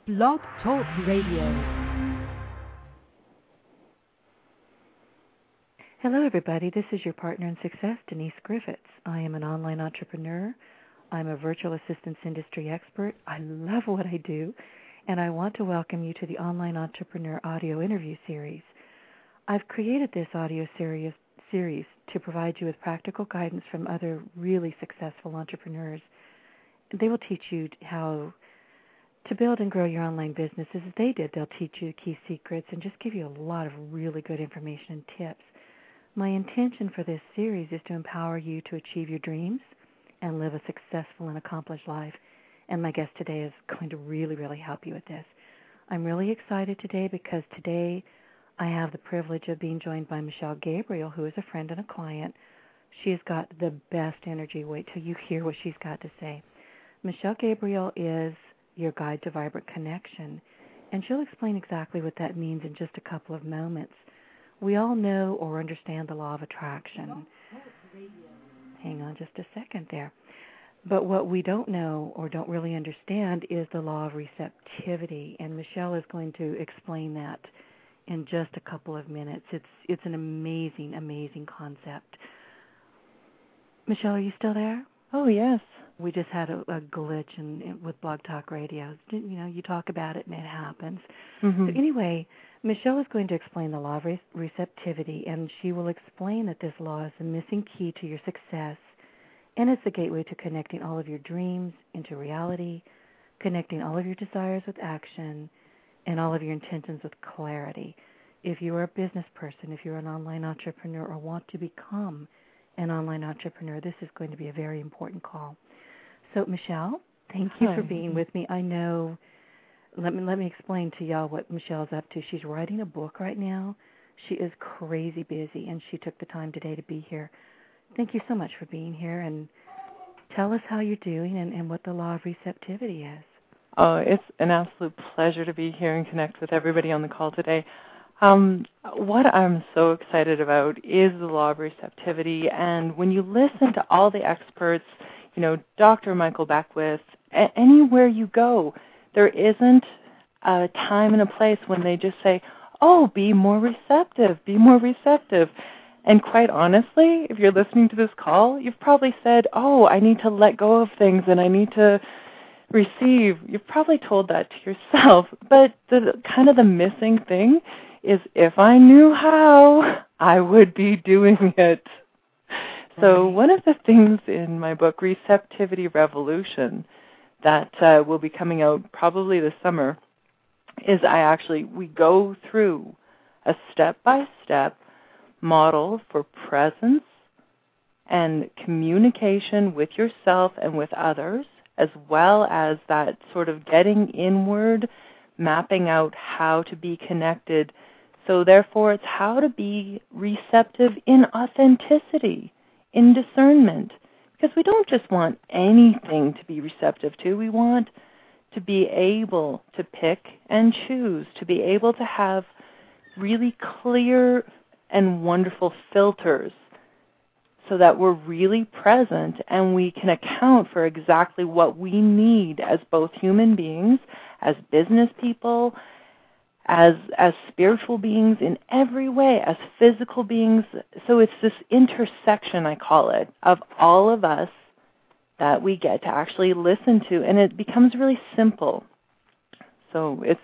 Blog Talk Radio. Hello, everybody. This is your partner in success, Denise Griffiths. I am an online entrepreneur. I'm a virtual assistance industry expert. I love what I do, and I want to welcome you to the Online Entrepreneur audio interview series. I've created this audio series to provide you with practical guidance from other really successful entrepreneurs. They will teach you how to build and grow your online business as they did. They'll teach you key secrets and just give you a lot of really good information and tips. My intention for this series is to empower you to achieve your dreams and live a successful and accomplished life. And my guest today is going to really help you with this. I'm really excited today because today I have the privilege of being joined by Michelle Gabriel, who is a friend and a client. She has got the best energy. Wait till you hear what she's got to say. Michelle Gabriel is your guide to vibrant connection, and she'll explain exactly what that means in just a couple of moments. We all know or understand the law of attraction. Hang on just a second there. But what we don't know or don't really understand is the law of receptivity, and Michelle is going to explain that in just a couple of minutes. It's an amazing concept. Michelle, are you still there? Oh, yes. We just had a glitch with Blog Talk Radio. You know, you talk about it and it happens. Mm-hmm. So anyway, Michelle is going to explain the law of receptivity, and she will explain that this law is the missing key to your success, and it's the gateway to connecting all of your dreams into reality, connecting all of your desires with action, and all of your intentions with clarity. If you are a business person, if you're an online entrepreneur or want to become an online entrepreneur, this is going to be a very important call. So, Michelle, thank you for being with me. I know, let me explain to y'all what Michelle's up to. She's writing a book right now. She is crazy busy, and she took the time today to be here. Thank you so much for being here, and tell us how you're doing and what the law of receptivity is. Oh, it's an absolute pleasure to be here and connect with everybody on the call today. What I'm so excited about is the law of receptivity, and when you listen to all the experts, you know, Dr. Michael Beckwith, anywhere you go, there isn't a time and a place when they just say, oh, be more receptive, be more receptive. And quite honestly, if you're listening to this call, you've probably said, oh, I need to let go of things and I need to receive. You've probably told that to yourself. But the missing thing is if I knew how, I would be doing it. So one of the things in my book, Receptivity Revolution, that will be coming out probably this summer, is we go through a step-by-step model for presence and communication with yourself and with others, as well as that sort of getting inward, mapping out how to be connected. So therefore, it's how to be receptive in authenticity, in discernment, because we don't just want anything to be receptive to. We want to be able to pick and choose, to be able to have really clear and wonderful filters so that we're really present and we can account for exactly what we need as both human beings, as business people, as spiritual beings in every way, as physical beings. So it's this intersection, I call it, of all of us that we get to actually listen to, and it becomes really simple. So it's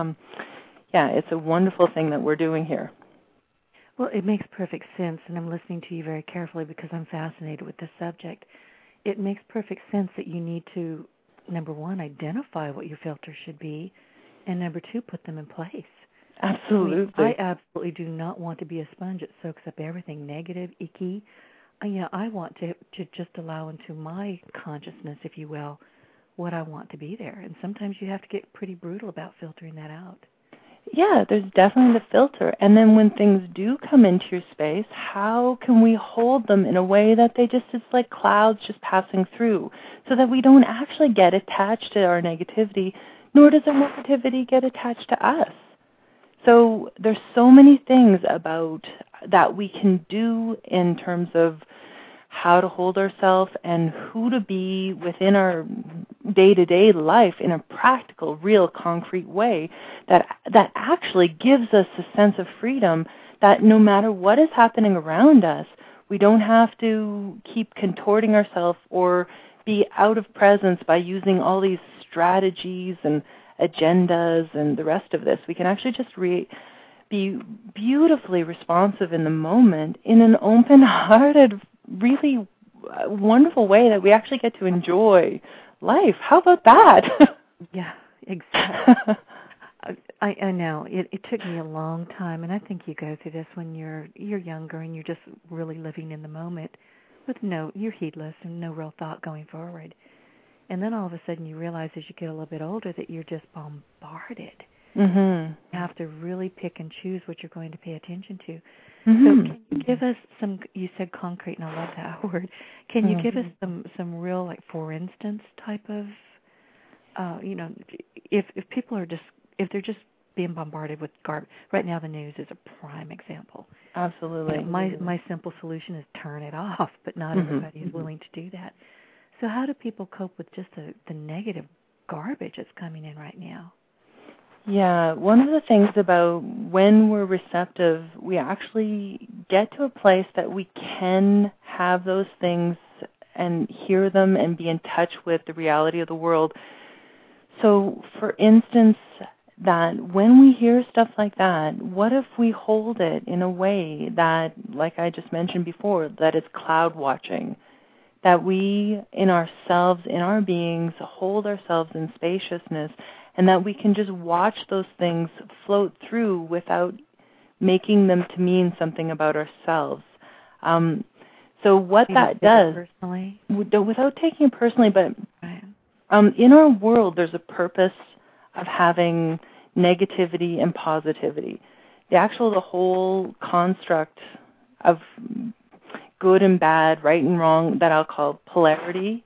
a wonderful thing that we're doing here. Well, it makes perfect sense, and I'm listening to you very carefully because I'm fascinated with this subject. It makes perfect sense that you need to, number one, identify what your filters should be, and number two, put them in place. Absolutely. I absolutely do not want to be a sponge that soaks up everything negative, icky. I want to just allow into my consciousness, if you will, what I want to be there. And sometimes you have to get pretty brutal about filtering that out. Yeah, there's definitely the filter. And then when things do come into your space, how can we hold them in a way that it's like clouds just passing through, so that we don't actually get attached to our negativity, nor does our negativity get attached to us. So there's so many things about that we can do in terms of how to hold ourselves and who to be within our day-to-day life in a practical, real, concrete way that actually gives us a sense of freedom that no matter what is happening around us, we don't have to keep contorting ourselves or be out of presence by using all these strategies and agendas and the rest of this. We can actually just be beautifully responsive in the moment in an open-hearted, really wonderful way that we actually get to enjoy life. How about that? Yeah, exactly. I know. It took me a long time, and I think you go through this when you're younger and you're just really living in the moment with you're heedless and no real thought going forward. And then all of a sudden you realize as you get a little bit older that you're just bombarded. Mm-hmm. You have to really pick and choose what you're going to pay attention to. Mm-hmm. So can you give us some, you said concrete, and I love that word. Can you give us some real, like, for instance type of, if people are just, if they're just being bombarded with garbage. Right now the news is a prime example. Absolutely. My simple solution is turn it off, but not everybody is willing to do that. So how do people cope with just the negative garbage that's coming in right now? Yeah, one of the things about when we're receptive, we actually get to a place that we can have those things and hear them and be in touch with the reality of the world. So, for instance, that when we hear stuff like that, what if we hold it in a way that, like I just mentioned before, that it's cloud watching, that we, in ourselves, in our beings, hold ourselves in spaciousness, and that we can just watch those things float through without making them to mean something about ourselves. So what that does, without taking it personally, but in our world, there's a purpose of having negativity and positivity. The whole construct of good and bad, right and wrong, that I'll call polarity,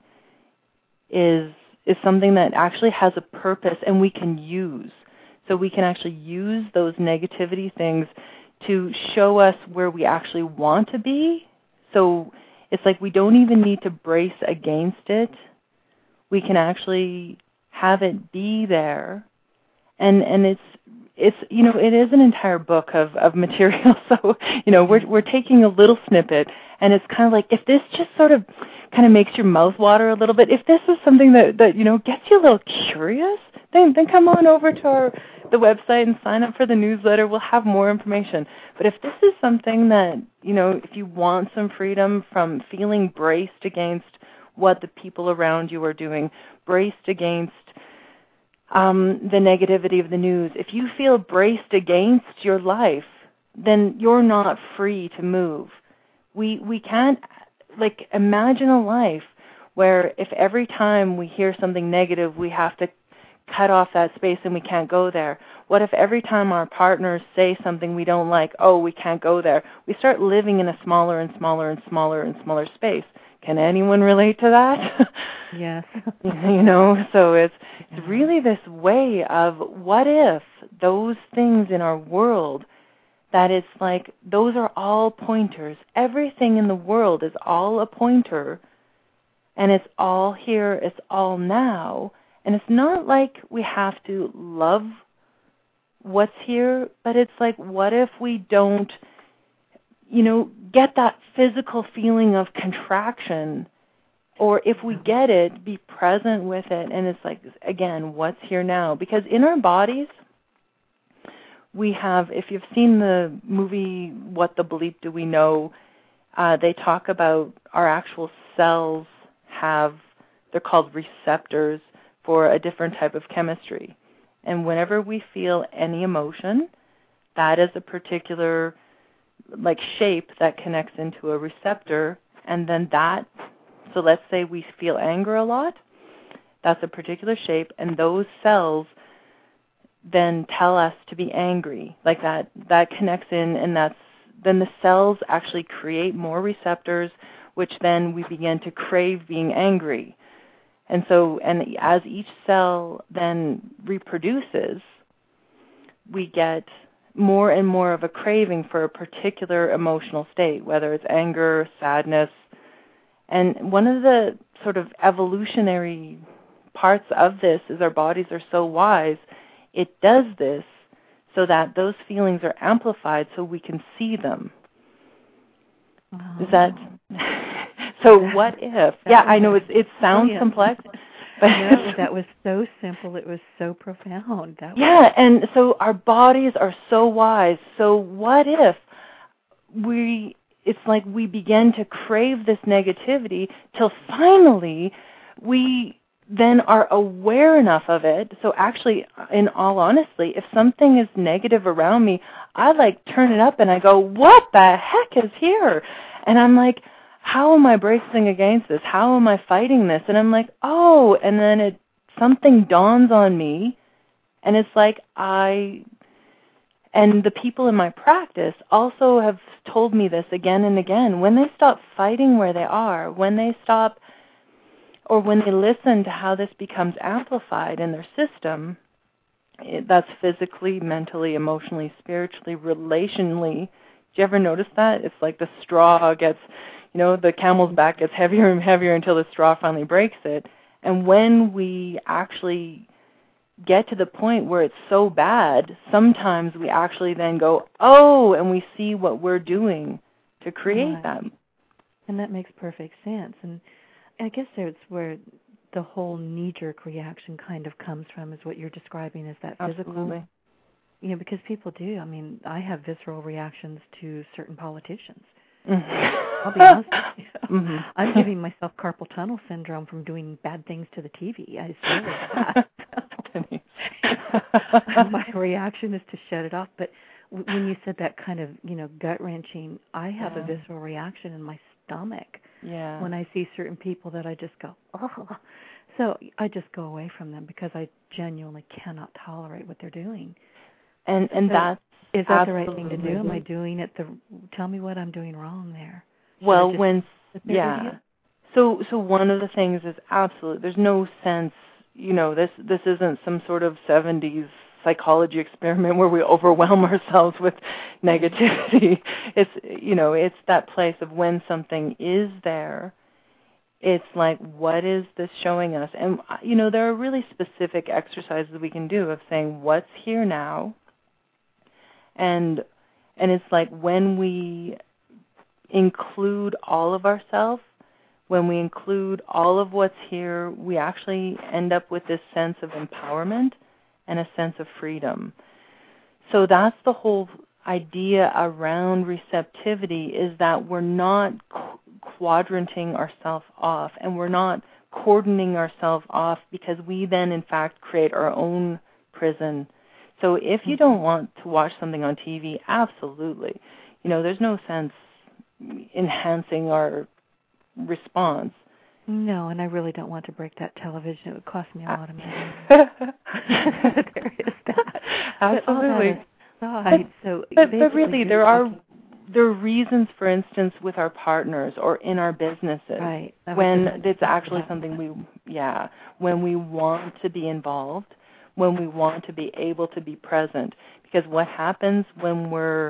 is something that actually has a purpose and we can use. So we can actually use those negativity things to show us where we actually want to be. So it's like we don't even need to brace against it. We can actually have it be there. And it's it is an entire book of material. So, we're taking a little snippet, and it's kind of like, if this just sort of kind of makes your mouth water a little bit, if this is something that gets you a little curious, then come on over to the website and sign up for the newsletter. We'll have more information. But if this is something that, if you want some freedom from feeling braced against what the people around you are doing, braced against the negativity of the news, if you feel braced against your life, then you're not free to move. We can't, imagine a life where if every time we hear something negative, we have to cut off that space and we can't go there. What if every time our partners say something we don't like, we can't go there? We start living in a smaller and smaller and smaller and smaller space. Can anyone relate to that? Yes. So it's really this way of, what if those things in our world, that it's like those are all pointers. Everything in the world is all a pointer, and it's all here, it's all now. And it's not like we have to love what's here, but it's like, what if we don't get that physical feeling of contraction, or if we get it, be present with it. And it's like, again, what's here now? Because in our bodies, we have, if you've seen the movie What the Bleep Do We Know, they talk about our actual cells they're called receptors for a different type of chemistry. And whenever we feel any emotion, that is a particular shape that connects into a receptor, and then so let's say we feel anger a lot, that's a particular shape, and those cells then tell us to be angry. That connects in, and then the cells actually create more receptors, which then we begin to crave being angry. And as each cell then reproduces, we get more and more of a craving for a particular emotional state, whether it's anger, sadness. And one of the sort of evolutionary parts of this is our bodies are so wise. It does this so that those feelings are amplified so we can see them. Oh. Is that... So what if? Yeah, I know it sounds complex. But no, that was so simple. It was so profound. And so our bodies are so wise. So what if it's like we begin to crave this negativity till finally we then are aware enough of it. So actually, in all honesty, if something is negative around me, I like turn it up and I go, what the heck is here? And I'm like, how am I bracing against this? How am I fighting this? And I'm like, oh, and then something dawns on me, and it's like and the people in my practice also have told me this again and again. When they stop fighting where they are, when they stop, or when they listen to how this becomes amplified in their system, that's physically, mentally, emotionally, spiritually, relationally. Do you ever notice that? It's like the straw gets, the camel's back gets heavier and heavier until the straw finally breaks it. And when we actually get to the point where it's so bad, sometimes we actually then go, oh, and we see what we're doing to create them. And that makes perfect sense. And I guess that's where the whole knee-jerk reaction kind of comes from, is what you're describing as that physical. Absolutely. Because people do. I mean, I have visceral reactions to certain politicians. Mm-hmm. I'll be honest with you. Mm-hmm. I'm giving myself carpal tunnel syndrome from doing bad things to the TV. It's really bad. My reaction is to shut it off. But when you said that kind of, gut-wrenching, I have a visceral reaction in my stomach when I see certain people that I just go, oh. So I just go away from them because I genuinely cannot tolerate what they're doing. And so is that the right thing to do? Am I doing it? Tell me what I'm doing wrong there. Well, So one of the things is absolutely, there's no sense, this isn't some sort of 70s psychology experiment where we overwhelm ourselves with negativity. It's that place of when something is there, it's like, what is this showing us? And, there are really specific exercises we can do of saying, what's here now? And it's like when we include all of ourselves, when we include all of what's here, we actually end up with this sense of empowerment and a sense of freedom. So that's the whole idea around receptivity, is that we're not quadranting ourselves off, and we're not cordoning ourselves off, because we then in fact create our own prison. So if you don't want to watch something on TV, absolutely. There's no sense enhancing our response. No, and I really don't want to break that television. It would cost me a lot of money. There is that. Absolutely. But really, there are reasons, for instance, with our partners or in our businesses, when it's actually something when we want to be involved, when we want to be able to be present. Because what happens when we're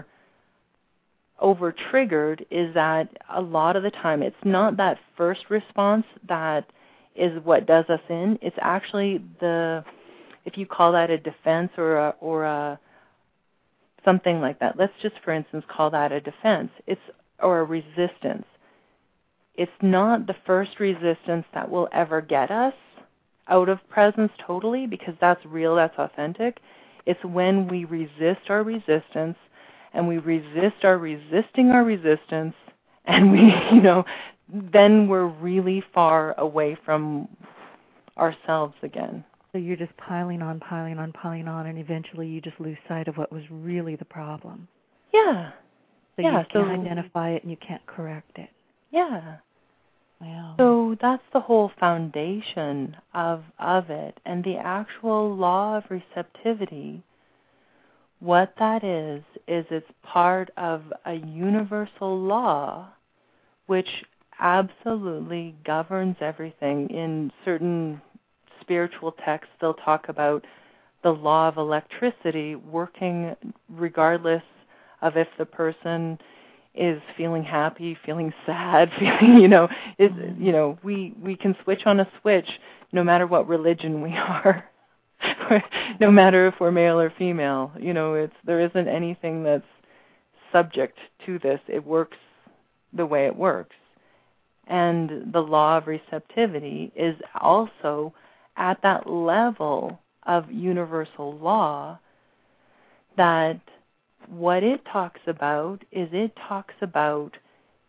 over-triggered is that a lot of the time it's not that first response that is what does us in. It's actually if you call that a defense or a something like that. Let's just, for instance, call that a defense. Or a resistance. It's not the first resistance that will ever get us out of presence totally, because that's real, that's authentic. It's when we resist our resistance, and we resist our resisting our resistance, and we, then we're really far away from ourselves again. So you're just piling on, and eventually you just lose sight of what was really the problem. Yeah. So you can't identify it and you can't correct it. Yeah. Wow. So that's the whole foundation of it. And the actual law of receptivity, what that is it's part of a universal law which absolutely governs everything. In certain spiritual texts, they'll talk about the law of electricity working regardless of if the person is feeling happy, feeling sad, feeling, we can switch on a switch no matter what religion we are, no matter if we're male or female. There isn't anything that's subject to this. It works the way it works. And the law of receptivity is also at that level of universal law, that what it talks about is it talks about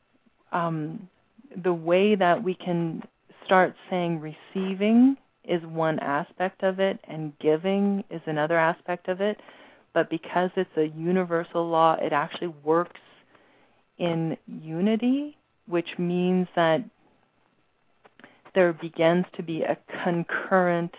the way that we can start saying receiving is one aspect of it and giving is another aspect of it. But because it's a universal law, it actually works in unity, which means that there begins to be a concurrent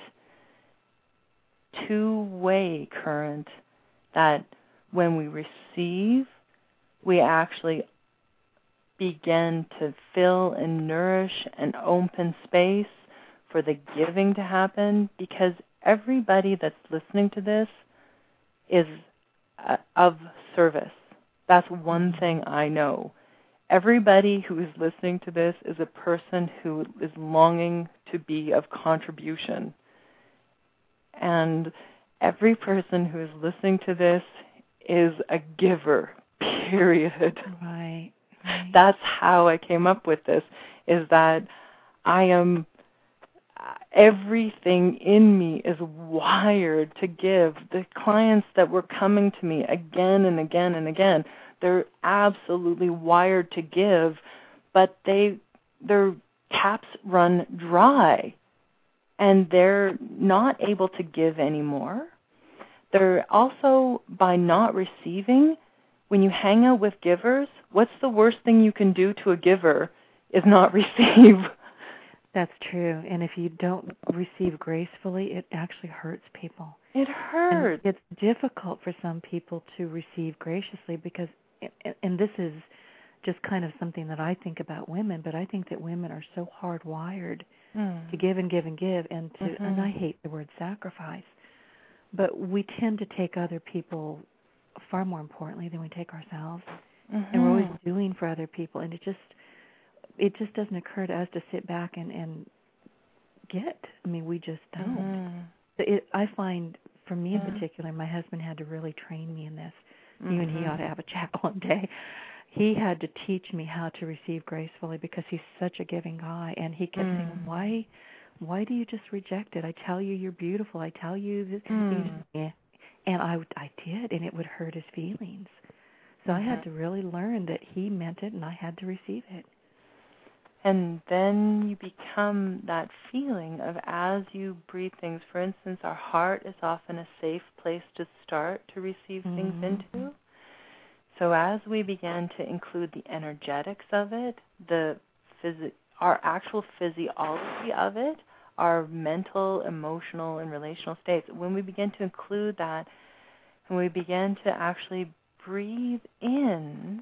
two-way current, that when we receive, we actually begin to fill and nourish and open space for the giving to happen, because everybody that's listening to this is of service. That's one thing I know. Everybody who is listening to this is a person who is longing to be of contribution. And every person who is listening to this is a giver, period. Right. That's how I came up with this, is that everything in me is wired to give. The clients that were coming to me again and again and again, they're absolutely wired to give, but their taps run dry, and they're not able to give anymore. They're also, by not receiving, when you hang out with givers, what's the worst thing you can do to a giver is not receive. That's true. And if you don't receive gracefully, it actually hurts people. It hurts. And it's difficult for some people to receive graciously because, and this is just kind of something that I think about women, but I think that women are so hardwired to give and give and give, and and I hate the word sacrifice, but we tend to take other people far more importantly than we take ourselves. And we're always doing for other people, and it just doesn't occur to us to sit back and get. I mean, we just don't. I find, for me in particular, my husband had to really train me in this. You and he ought to have a chat one day. He had to teach me how to receive gracefully because he's such a giving guy, and he kept saying, why do you just reject it? I tell you you're beautiful. I tell you that. And I did, and it would hurt his feelings. So I had to really learn that he meant it, and I had to receive it. And then you become that feeling of, as you breathe things, for instance, our heart is often a safe place to start to receive things into. So as we began to include the energetics of it, our actual physiology of it, our mental, emotional, and relational states, when we begin to include that, and we begin to actually breathe in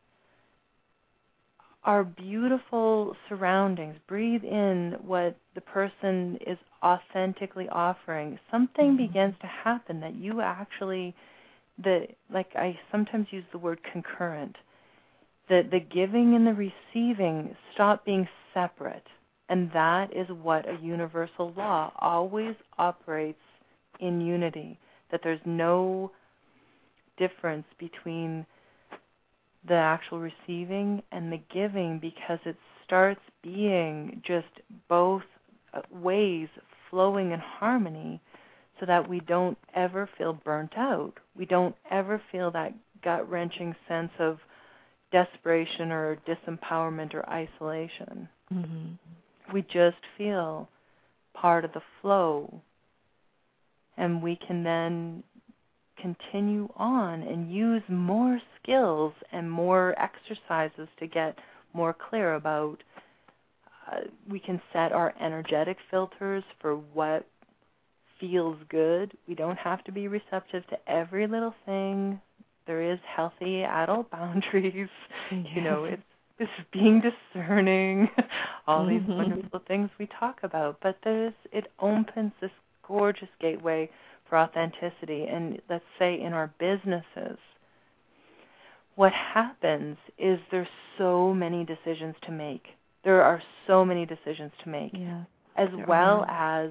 our beautiful surroundings, breathe in what the person is authentically offering, something begins to happen that you actually, like I sometimes use the word concurrent, that the giving and the receiving stop being separate. And that is what a universal law always operates in unity, that there's no difference between the actual receiving and the giving, because it starts being just both ways flowing in harmony, so that we don't ever feel burnt out. We don't ever feel that gut-wrenching sense of desperation or disempowerment or isolation. We just feel part of the flow, and we can then continue on and use more skills and more exercises to get more clear about, we can set our energetic filters for what feels good. We don't have to be receptive to every little thing. There is healthy adult boundaries. It's being discerning, all these wonderful things we talk about. But it opens this gorgeous gateway for authenticity. And let's say in our businesses, what happens is there's so many decisions to make. There are so many decisions to make. Yeah. as well as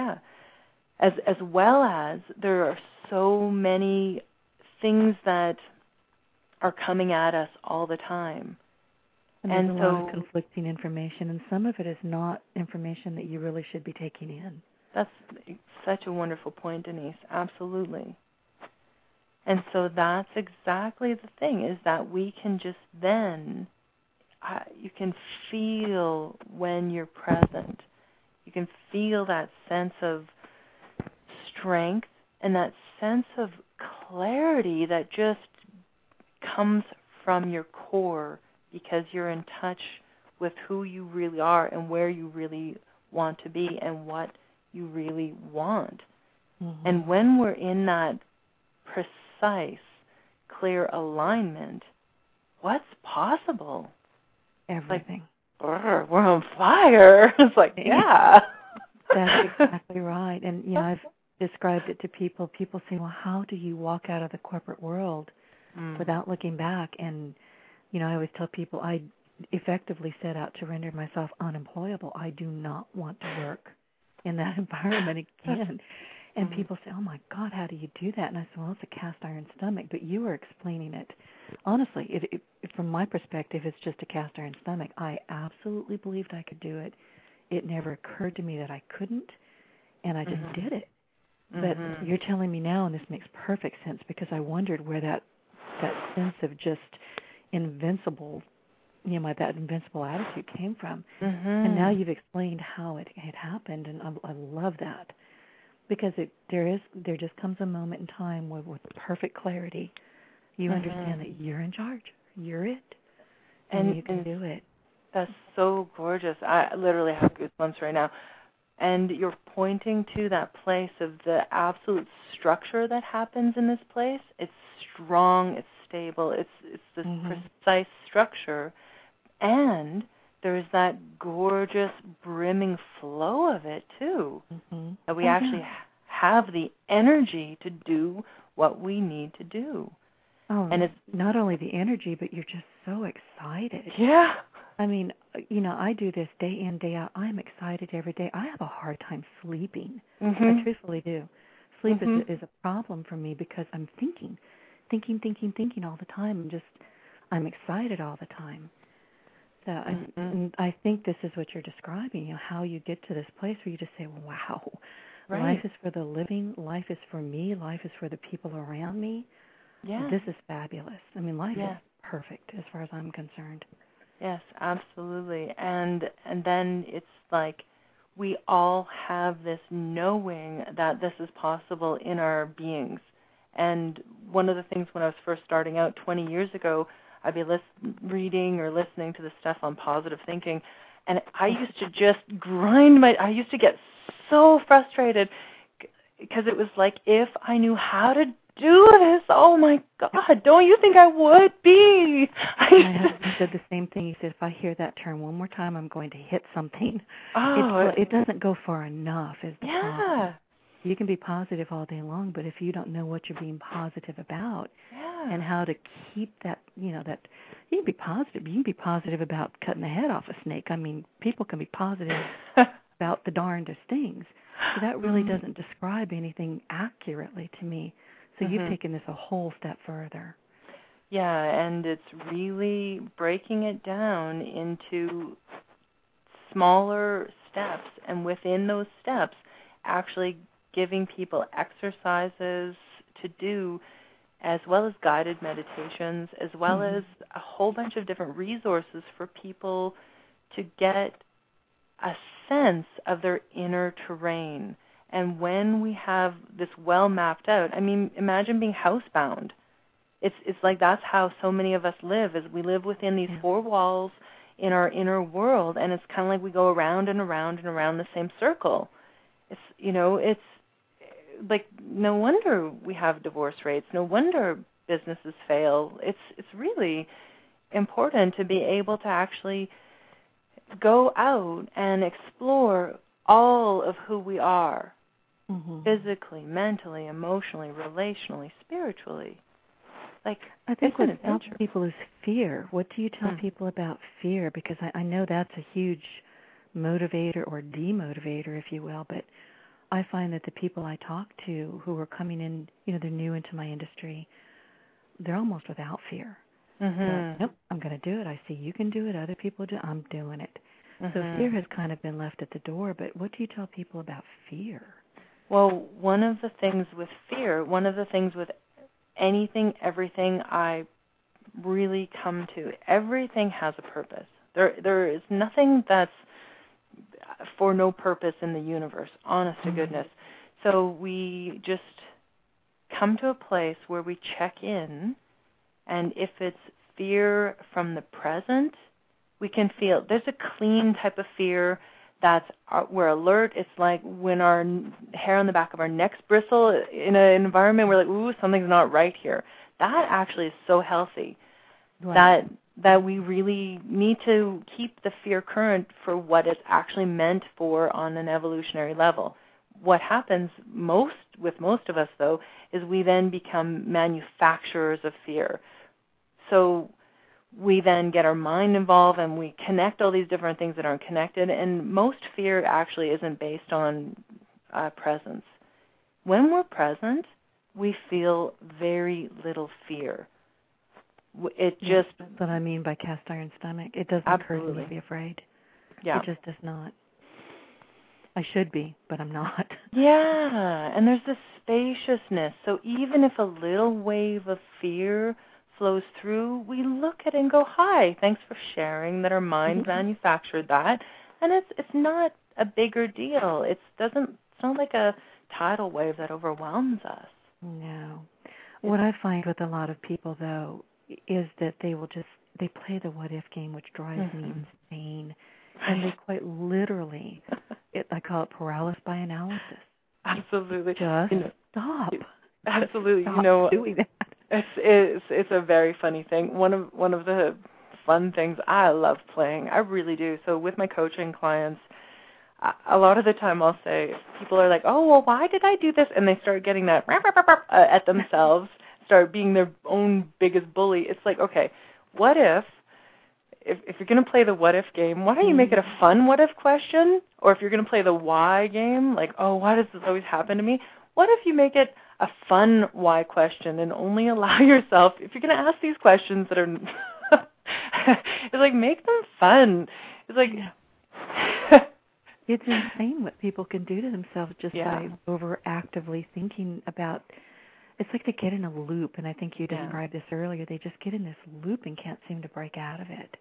as well as there are so many things that are coming at us all the time. And there's a lot of conflicting information, and some of it is not information that you really should be taking in. That's such a wonderful point, Denise. Absolutely. And so that's exactly the thing, is that we can just then, you can feel when you're present. You can feel that sense of strength and that sense of clarity that just comes from your core, because you're in touch with who you really are and where you really want to be and what you really want. Mm-hmm. And when we're in that precise, clear alignment, what's possible? Everything. Like, we're on fire. It's like, yeah. That's exactly right. And, I've described it to people. People say, well, how do you walk out of the corporate world without looking back? And, I always tell people I effectively set out to render myself unemployable. I do not want to work in that environment again. And people say, oh, my God, how do you do that? And I said, well, it's a cast iron stomach. But you were explaining it. Honestly, it, from my perspective, it's just a cast iron stomach. I absolutely believed I could do it. It never occurred to me that I couldn't, and I just did it. But you're telling me now, and this makes perfect sense, because I wondered where that sense of just invincible, that invincible attitude came from. And now you've explained how it happened, and I love that, because there just comes a moment in time where, with perfect clarity, you understand that you're in charge, you're it, and you can do it. That's so gorgeous. I literally have goosebumps right now. And you're pointing to that place of the absolute structure that happens in this place. It's strong, it's stable, it's this precise structure. And there's that gorgeous brimming flow of it, too. That we actually have the energy to do what we need to do. Oh, and it's not only the energy, but you're just so excited. Yeah. I mean, I do this day in, day out. I'm excited every day. I have a hard time sleeping. I truthfully do. Sleep is a problem for me, because I'm thinking all the time. I'm excited all the time. So I think this is what you're describing, how you get to this place where you just say, wow, life is for the living, life is for me, life is for the people around me. Yeah. This is fabulous. I mean, life is perfect as far as I'm concerned. Yes, absolutely. And then it's like we all have this knowing that this is possible in our beings. And one of the things when I was first starting out 20 years ago, I'd be reading or listening to the stuff on positive thinking, and I used to just I used to get so frustrated, because it was like, if I knew how to do this, oh my God, don't you think I would be? My husband said the same thing. He said, if I hear that term one more time, I'm going to hit something. It doesn't go far enough is the problem. You can be positive all day long, but if you don't know what you're being positive about and how to keep that, that you can be positive. You can be positive about cutting the head off a snake. I mean, people can be positive about the darndest things. So that really doesn't describe anything accurately to me. So you've taken this a whole step further. Yeah, and it's really breaking it down into smaller steps, and within those steps, actually giving people exercises to do, as well as guided meditations, as well as a whole bunch of different resources for people to get a sense of their inner terrain. And when we have this well mapped out, I mean, imagine being housebound. It's like that's how so many of us live, is we live within these four walls in our inner world, and it's kind of like we go around and around and around the same circle. It's like, no wonder we have divorce rates. No wonder businesses fail. It's really important to be able to actually go out and explore all of who we are. Physically, mentally, emotionally, relationally, spiritually. Like, I think what stops people is fear. What do you tell people about fear? Because I know that's a huge motivator or demotivator, if you will. But I find that the people I talk to who are coming in, they're new into my industry, they're almost without fear. They're like, nope, I'm going to do it. I see you can do it. Other people do. I'm doing it. So fear has kind of been left at the door. But what do you tell people about fear? Well, one of the things with fear, one of the things with anything, everything I really come to, everything has a purpose. There is nothing that's for no purpose in the universe, honest to goodness. So we just come to a place where we check in, and if it's fear from the present, we can feel there's a clean type of fear that's we're alert. It's like when our hair on the back of our necks bristle in an environment we're like, ooh, something's not right here. That actually is so healthy. Right. That we really need to keep the fear current for what it's actually meant for on an evolutionary level. What happens with most of us, though, is we then become manufacturers of fear. So we then get our mind involved and we connect all these different things that aren't connected, and most fear actually isn't based on presence. When we're present, we feel very little fear. It just... That's what I mean by cast iron stomach. It doesn't hurt me to be afraid. Yeah. It just does not. I should be, but I'm not. Yeah, and there's this spaciousness. So even if a little wave of fear flows through, we look at it and go, hi, thanks for sharing that our mind manufactured that. And it's not a bigger deal. It's not like a tidal wave that overwhelms us. No. What I find with a lot of people, though, is that they play the what-if game, which drives me insane. And they quite literally, I call it paralysis by analysis. Absolutely. Just stop. Absolutely. Stop doing that. It's a very funny thing. One of the fun things, I love playing. I really do. So with my coaching clients, a lot of the time I'll say, people are like, oh, well, why did I do this? And they start getting that at themselves, start being their own biggest bully. It's like, okay, what if you're going to play the what if game, why don't you make it a fun what if question? Or if you're going to play the why game, like, oh, why does this always happen to me? What if you make it a fun why question and only allow yourself, if you're going to ask these questions that are, it's like, make them fun. It's like... It's insane what people can do to themselves just by overactively thinking about. It's like they get in a loop, and I think you described this earlier. They just get in this loop and can't seem to break out of it.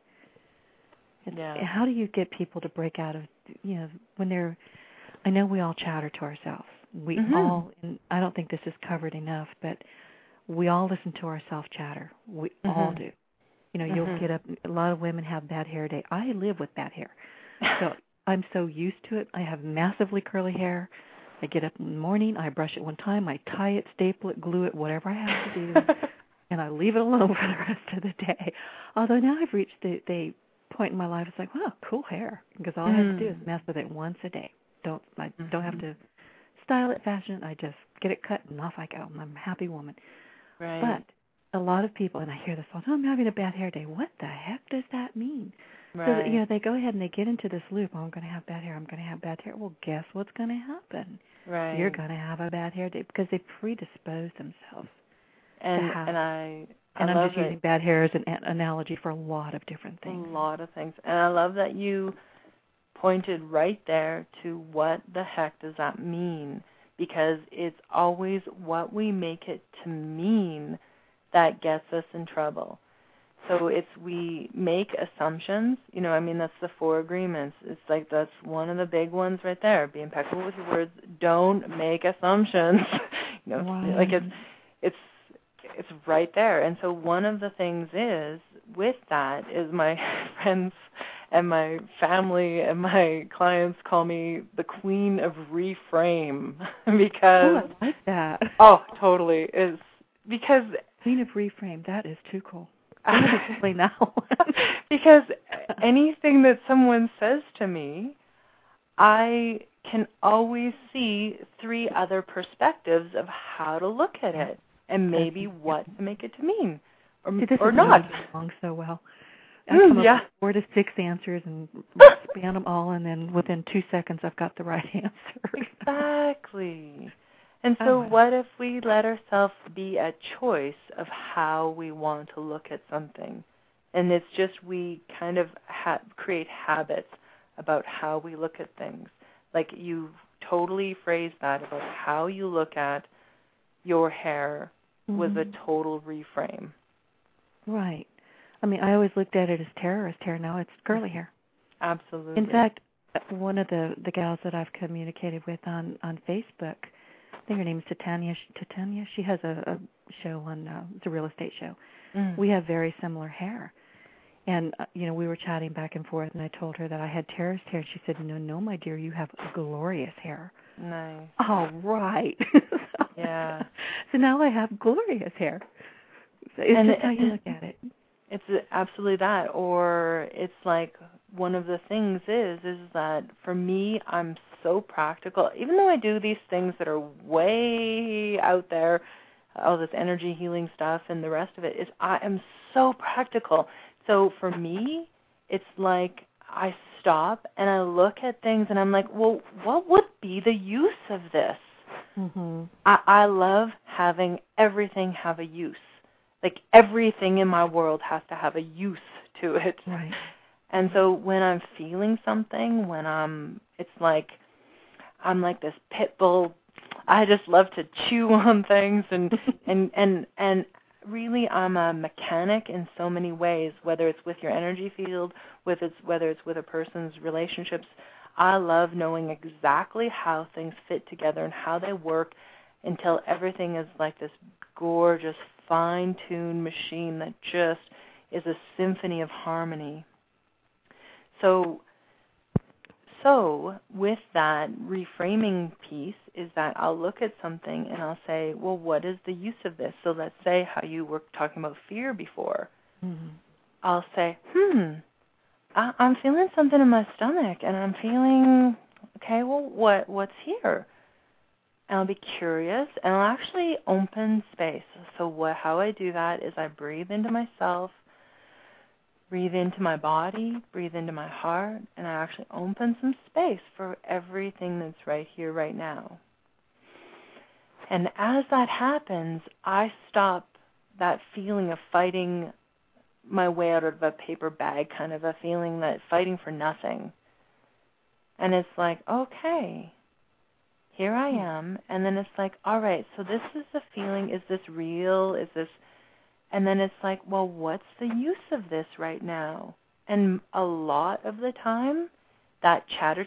How do you get people to break out of, when they're, I know we all chatter to ourselves. We all, and I don't think this is covered enough, but we all listen to our self-chatter. We all do. You'll get up, a lot of women have bad hair day. I live with bad hair. So I'm so used to it. I have massively curly hair. I get up in the morning, I brush it one time, I tie it, staple it, glue it, whatever I have to do, and I leave it alone for the rest of the day. Although now I've reached the point in my life, it's like, wow, cool hair, because all I have to do is mess with it once a day. I don't have to style it, fashion it. I just get it cut, and off I go. I'm a happy woman. Right. But a lot of people, and I hear this all, I'm having a bad hair day. What the heck does that mean? Right. So, they go ahead and they get into this loop. Oh, I'm going to have bad hair. I'm going to have bad hair. Well, guess what's going to happen? Right. You're going to have a bad hair day because they predispose themselves. And I'm just using bad hair as an analogy for a lot of different things. A lot of things. And I love that you pointed right there to what the heck does that mean, because it's always what we make it to mean that gets us in trouble. So we make assumptions, that's the 4 agreements. It's like that's one of the big ones right there. Be impeccable with your words. Don't make assumptions. Like it's right there. And so one of the things with that is my friends and my family and my clients call me the queen of reframe because... Oh, I like that. Oh, totally. Is because... Queen of reframe, that is too cool. Explain that one. Because anything that someone says to me, I can always see 3 other perspectives of how to look at it and maybe what to make it to mean or not. Along so well. I come up with 4 to 6 answers and span them all, and then within 2 seconds I've got the right answer. Exactly. And so what if we let ourselves be a choice of how we want to look at something? And it's just we kind of create habits about how we look at things. Like you totally phrased that about how you look at your hair was a total reframe. Right. I mean, I always looked at it as terrorist hair. Now it's curly hair. Absolutely. In fact, one of the gals that I've communicated with on Facebook, I think her name is Titania. She has a show on, it's a real estate show. We have very similar hair. And, we were chatting back and forth, and I told her that I had terrorist hair. She said, no, my dear, you have glorious hair. Nice. All right. Yeah. So now I have glorious hair. So it's just how you look at it. It's absolutely that. Or it's like one of the things is that for me, I'm so practical. Even though I do these things that are way out there, all this energy healing stuff and the rest of it, I am so practical. So for me, it's like I stop and I look at things and I'm like, well, what would be the use of this? I love having everything have a use. Like everything in my world has to have a use to it. Right. And so when I'm feeling something, it's like I'm like this pit bull. I just love to chew on things and really I'm a mechanic in so many ways, whether it's with your energy field, whether it's with a person's relationships. I love knowing exactly how things fit together and how they work until everything is like this gorgeous, fine-tuned machine that just is a symphony of harmony. So with that reframing piece is that I'll look at something and I'll say, well, what is the use of this? So let's say how you were talking about fear before. I'll say, I'm feeling something in my stomach and I'm feeling, okay, well, what's here? And I'll be curious and I'll actually open space. So how I do that is I breathe into myself, breathe into my body, breathe into my heart, and I actually open some space for everything that's right here, right now. And as that happens, I stop that feeling of fighting my way out of a paper bag, kind of a feeling that fighting for nothing. And it's like, okay, here I am. And then it's like, all right, so this is the feeling. Is this real? Is this... And then it's like, well, what's the use of this right now? And a lot of the time, that chatter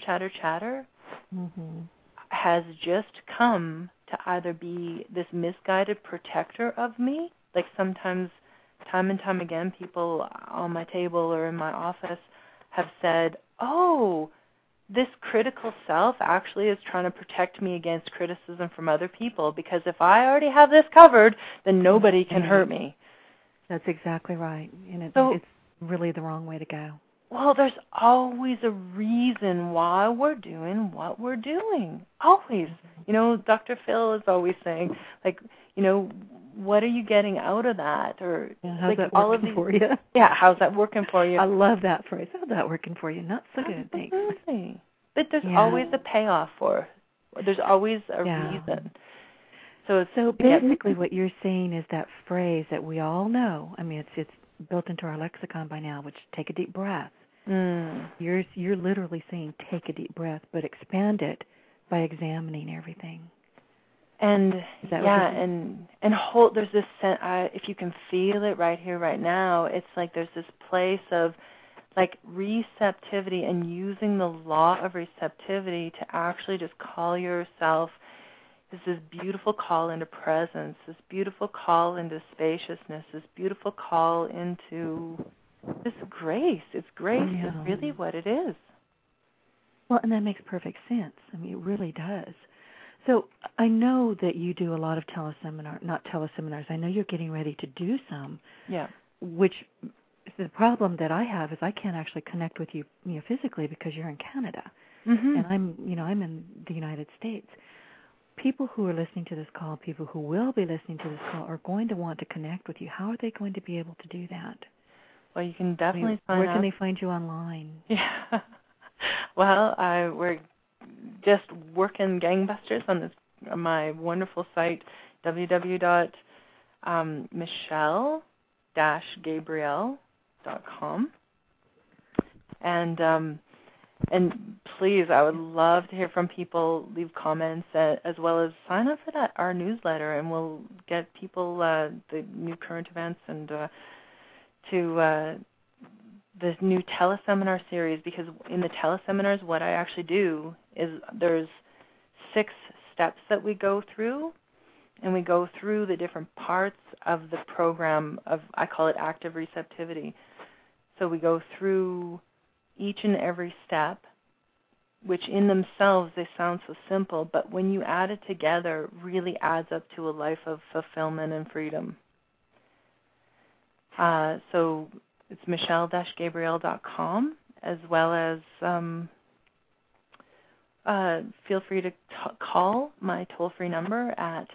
has just come to either be this misguided protector of me. Like sometimes, time and time again, people on my table or in my office have said, oh, this critical self actually is trying to protect me against criticism from other people, because if I already have this covered, then nobody can hurt me. That's exactly right. And it's really the wrong way to go. Well, there's always a reason why we're doing what we're doing. Always. Dr. Phil is always saying, like, what are you getting out of that? Or how's that working for you? Yeah, how's that working for you? I love that phrase. How's that working for you? Not so good, thanks. But there's always a payoff for it. There's always a reason. So basically what you're saying is that phrase that we all know. I mean, it's built into our lexicon by now, which take a deep breath. You're literally saying take a deep breath, but expand it by examining everything. And and hold. There's this sense. If you can feel it right here, right now, it's like there's this place of like receptivity and using the law of receptivity to actually just call yourself. This beautiful call into presence, this beautiful call into spaciousness, this beautiful call into this grace. It's grace is really what it is. Well, and that makes perfect sense. I mean, it really does. So I know that you do a lot of not teleseminars. I know you're getting ready to do some. Yeah. Which the problem that I have is I can't actually connect with you, physically because you're in Canada, and I'm in the United States. People who are listening to this call, people who will be listening to this call, are going to want to connect with you. How are they going to be able to do that? Well, you can definitely sign Where up. can they find you online? Yeah. Well, we're just working gangbusters on my wonderful site, www.michelle-gabriel.com. And please, I would love to hear from people, leave comments, as well as sign up for our newsletter, and we'll get people the new current events and to this new teleseminar series, because in the teleseminars what I actually do is there's 6 steps that we go through, and we go through the different parts of the program I call it active receptivity. So we go through each and every step, which in themselves they sound so simple, but when you add it together, really adds up to a life of fulfillment and freedom. So it's michelle-gabriel.com, as well as feel free to call my toll-free number at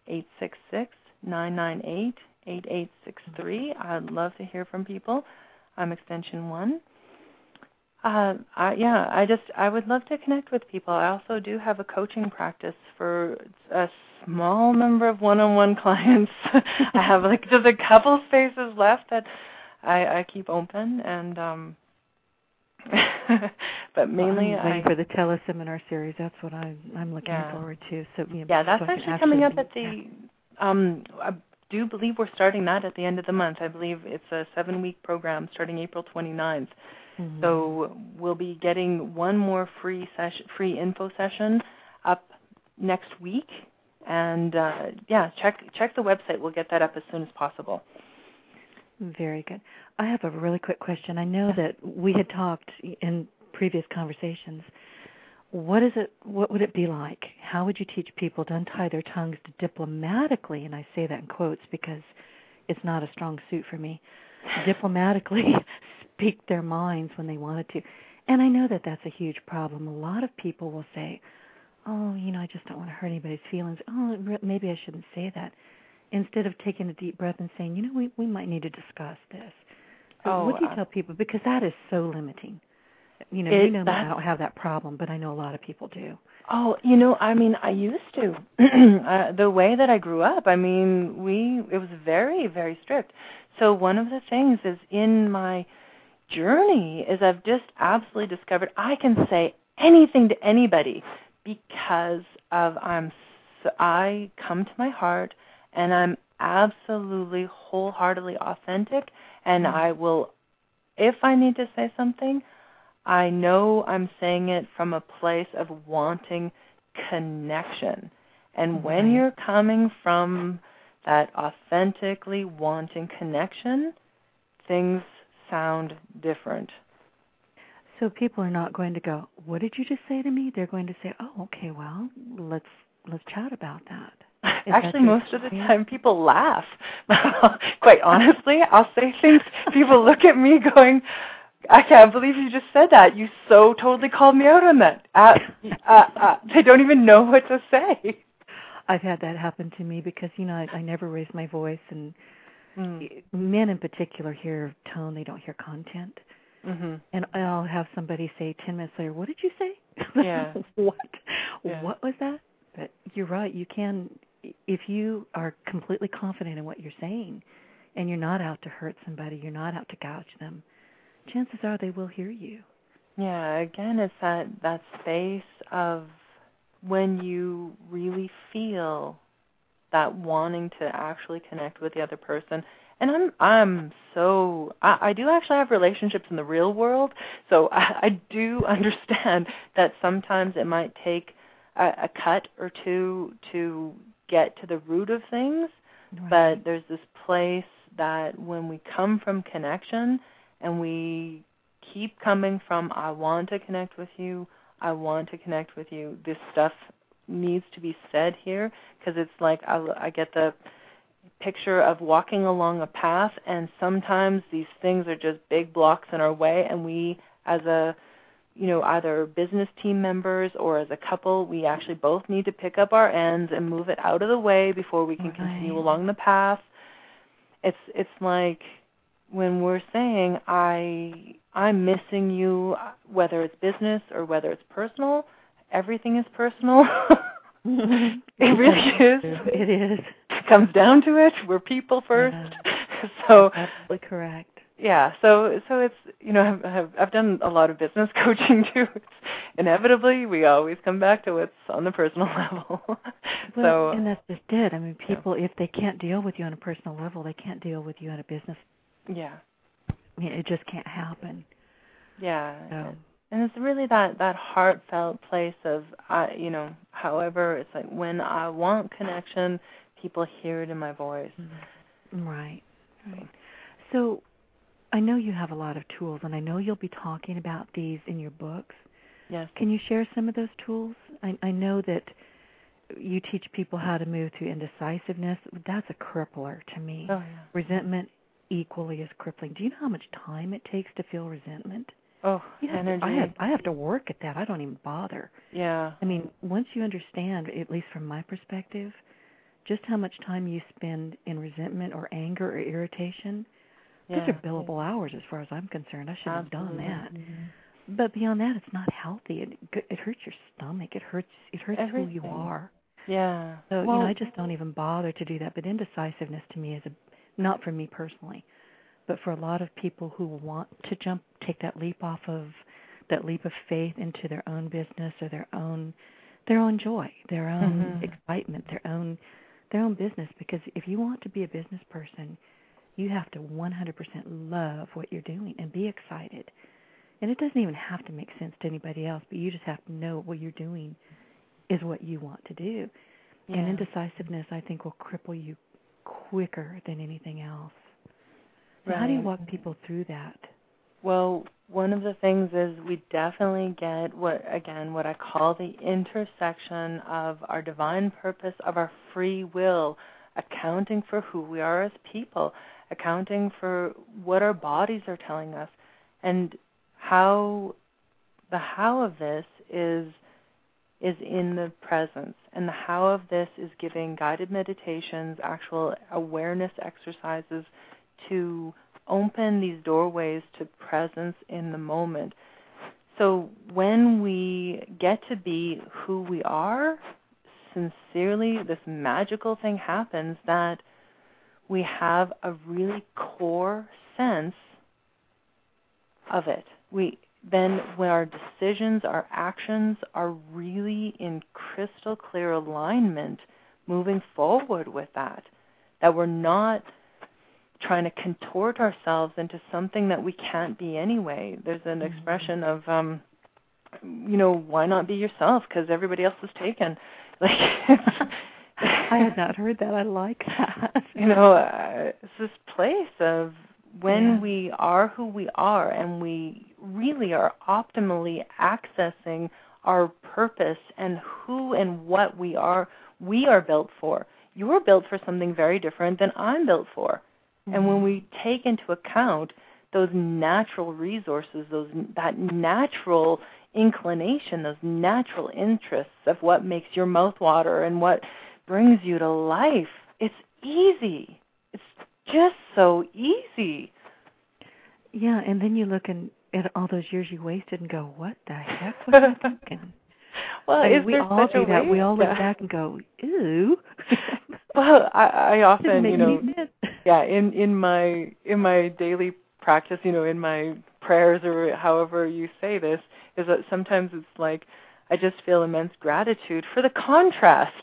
866-998-8863. I'd love to hear from people. I'm extension 1. I would love to connect with people. I also do have a coaching practice for a small number of one-on-one clients. I have just a couple spaces left that I keep open, and but mainly I'm waiting for the teleseminar series. That's what I'm looking forward to. So that's actually coming up at the. I do believe we're starting that at the end of the month. I believe it's a 7-week program starting April 29th. Mm-hmm. So we'll be getting one more free info session up next week, and check the website. We'll get that up as soon as possible. Very good. I have a really quick question. I know that we had talked in previous conversations. What would it be like? How would you teach people to untie their tongues to diplomatically, and I say that in quotes because it's not a strong suit for me, diplomatically speak their minds when they wanted to? And I know that that's a huge problem. A lot of people will say, oh, I just don't want to hurt anybody's feelings. Oh, maybe I shouldn't say that. Instead of taking a deep breath and saying, we might need to discuss this. So what do you tell people? Because that is so limiting. I don't have that problem, but I know a lot of people do. Oh, I used to. The way that I grew up, it was very, very strict. So one of the things is in my journey is I've just absolutely discovered I can say anything to anybody because I come to my heart, and I'm absolutely wholeheartedly authentic, and I will, if I need to say something, I know I'm saying it from a place of wanting connection. And when you're coming from that authentically wanting connection, things sound different. So people are not going to go, what did you just say to me? They're going to say, oh, okay, well, let's chat about that. Actually, most of the time people laugh. Quite honestly, I'll say things, people look at me going, I can't believe you just said that. You so totally called me out on that. They don't even know what to say. I've had that happen to me because, I never raise my voice, and men in particular hear tone, they don't hear content. Mm-hmm. And I'll have somebody say 10 minutes later, what did you say? Yeah. What? Yeah. What was that? But you're right. You can, if you are completely confident in what you're saying and you're not out to hurt somebody, you're not out to gouge them, chances are they will hear you. Yeah, again, it's that space of when you really feel that wanting to actually connect with the other person. And I do actually have relationships in the real world, so I do understand that sometimes it might take a cut or two to get to the root of things, but there's this place that when we come from connection and we keep coming from, I want to connect with you, this stuff needs to be said here, because it's like I get the picture of walking along a path, and sometimes these things are just big blocks in our way, and we as either business team members or as a couple, we actually both need to pick up our ends and move it out of the way before we can continue along the path. It's like when we're saying I'm missing you, whether it's business or whether it's personal, everything is personal. It really is. It is. It comes down to it. We're people first. Yeah. So absolutely correct. Yeah, so it's, you know, I've done a lot of business coaching too. Inevitably, we always come back to what's on the personal level. Well, and that's just it. I mean, people, if they can't deal with you on a personal level, they can't deal with you on a business. Yeah. I mean, it just can't happen. Yeah. So. And it's really that heartfelt place of, you know, however, it's like when I want connection, people hear it in my voice. Mm-hmm. Right. So I know you have a lot of tools, and I know you'll be talking about these in your books. Yes. Can you share some of those tools? I know that you teach people how to move through indecisiveness. That's a crippler to me. Oh, yeah. Resentment equally is crippling. Do you know how much time it takes to feel resentment? Oh, energy. I have to work at that. I don't even bother. Yeah. I mean, once you understand, at least from my perspective, just how much time you spend in resentment or anger or irritation, those are billable hours as far as I'm concerned. I shouldn't have done that. Mm-hmm. But beyond that, it's not healthy. It hurts your stomach. It hurts everything. Who you are. Yeah. So, you know, I just don't even bother to do that. But indecisiveness to me is not for me personally, but for a lot of people who want to take that leap of faith into their own business or their own joy, their own excitement, their own business. Because if you want to be a business person, you have to 100% love what you're doing and be excited. And it doesn't even have to make sense to anybody else, but you just have to know what you're doing is what you want to do. Yeah. And indecisiveness, I think, will cripple you quicker than anything else. So how do you walk people through that? Well, one of the things is we definitely get what I call the intersection of our divine purpose, of our free will, accounting for who we are as people, accounting for what our bodies are telling us, and how the how of this is in the presence, and the how of this is giving guided meditations, actual awareness exercises to open these doorways to presence in the moment. So when we get to be who we are, sincerely, this magical thing happens that we have a really core sense of it. Then when our decisions, our actions are really in crystal clear alignment moving forward with that we're not trying to contort ourselves into something that we can't be anyway. There's an expression of, you know, why not be yourself? Because everybody else is taken. Like, I had not heard that. I like that. You know, it's this place of when we are who we are and we really are optimally accessing our purpose and who and what we are built for. You're built for something very different than I'm built for. And when we take into account those natural resources, that natural inclination, those natural interests of what makes your mouth water and what brings you to life, it's easy. It's just so easy. Yeah, and then you look at all those years you wasted and go, what the heck was I thinking? Well, we all do that. We all look back and go, ew. Well, I often, you know, in my daily practice, you know, in my prayers or however you say this, is that sometimes it's like I just feel immense gratitude for the contrast.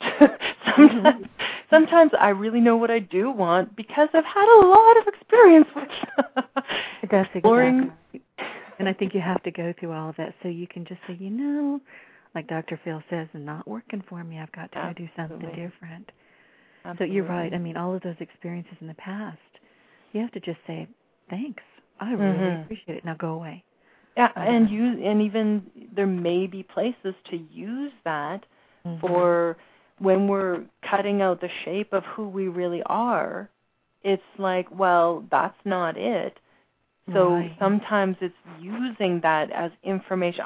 Sometimes I really know what I do want because I've had a lot of experience with That's exactly. And I think you have to go through all of that so you can just say, you know, like Dr. Phil says, it's not working for me. I've got to go do something different. Absolutely. So you're right. I mean, all of those experiences in the past, you have to just say, thanks. I really appreciate it. Now go away. Yeah, and even there may be places to use that for when we're cutting out the shape of who we really are. It's like, well, that's not it. So sometimes it's using that as information.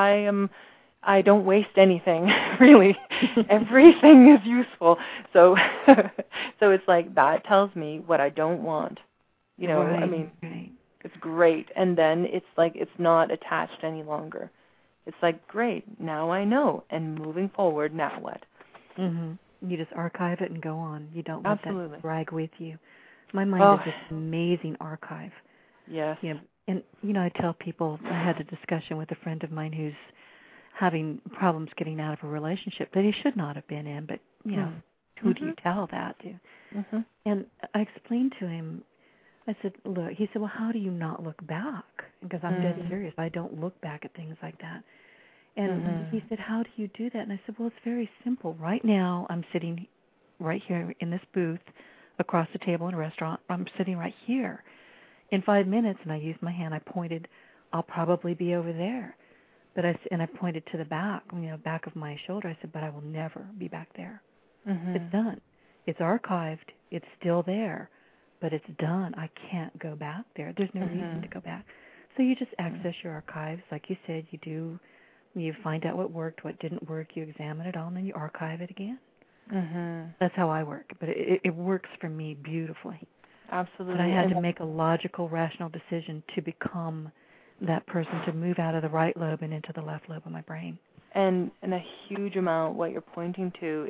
I don't waste anything, really. Everything is useful. So it's like that tells me what I don't want. You know, right, I mean, right. it's great. And then it's like it's not attached any longer. It's like, great, now I know. And moving forward, now what? Mhm. You just archive it and go on. You don't let Absolutely. that drag with you. My mind is this amazing archive. Yes. You know, and I tell people, I had a discussion with a friend of mine who's having problems getting out of a relationship that he should not have been in, but who do you tell that to? Mm-hmm. And I explained to him, I said, look, he said, well, how do you not look back? Because I'm dead serious. I don't look back at things like that. And he said, how do you do that? And I said, well, it's very simple. Right now, I'm sitting right here in this booth across the table in a restaurant. I'm sitting right here. In 5 minutes, and I used my hand, I pointed, I'll probably be over there. But I pointed to the back, back of my shoulder. I said, but I will never be back there. It's done. It's archived. It's still there, but it's done. I can't go back there. There's no reason to go back. So you just access your archives. Like you said, you find out what worked, what didn't work, you examine it all, and then you archive it again. That's how I work, but it works for me beautifully. Absolutely. But I had to make a logical, rational decision to become that person, to move out of the right lobe and into the left lobe of my brain. And a huge amount, what you're pointing to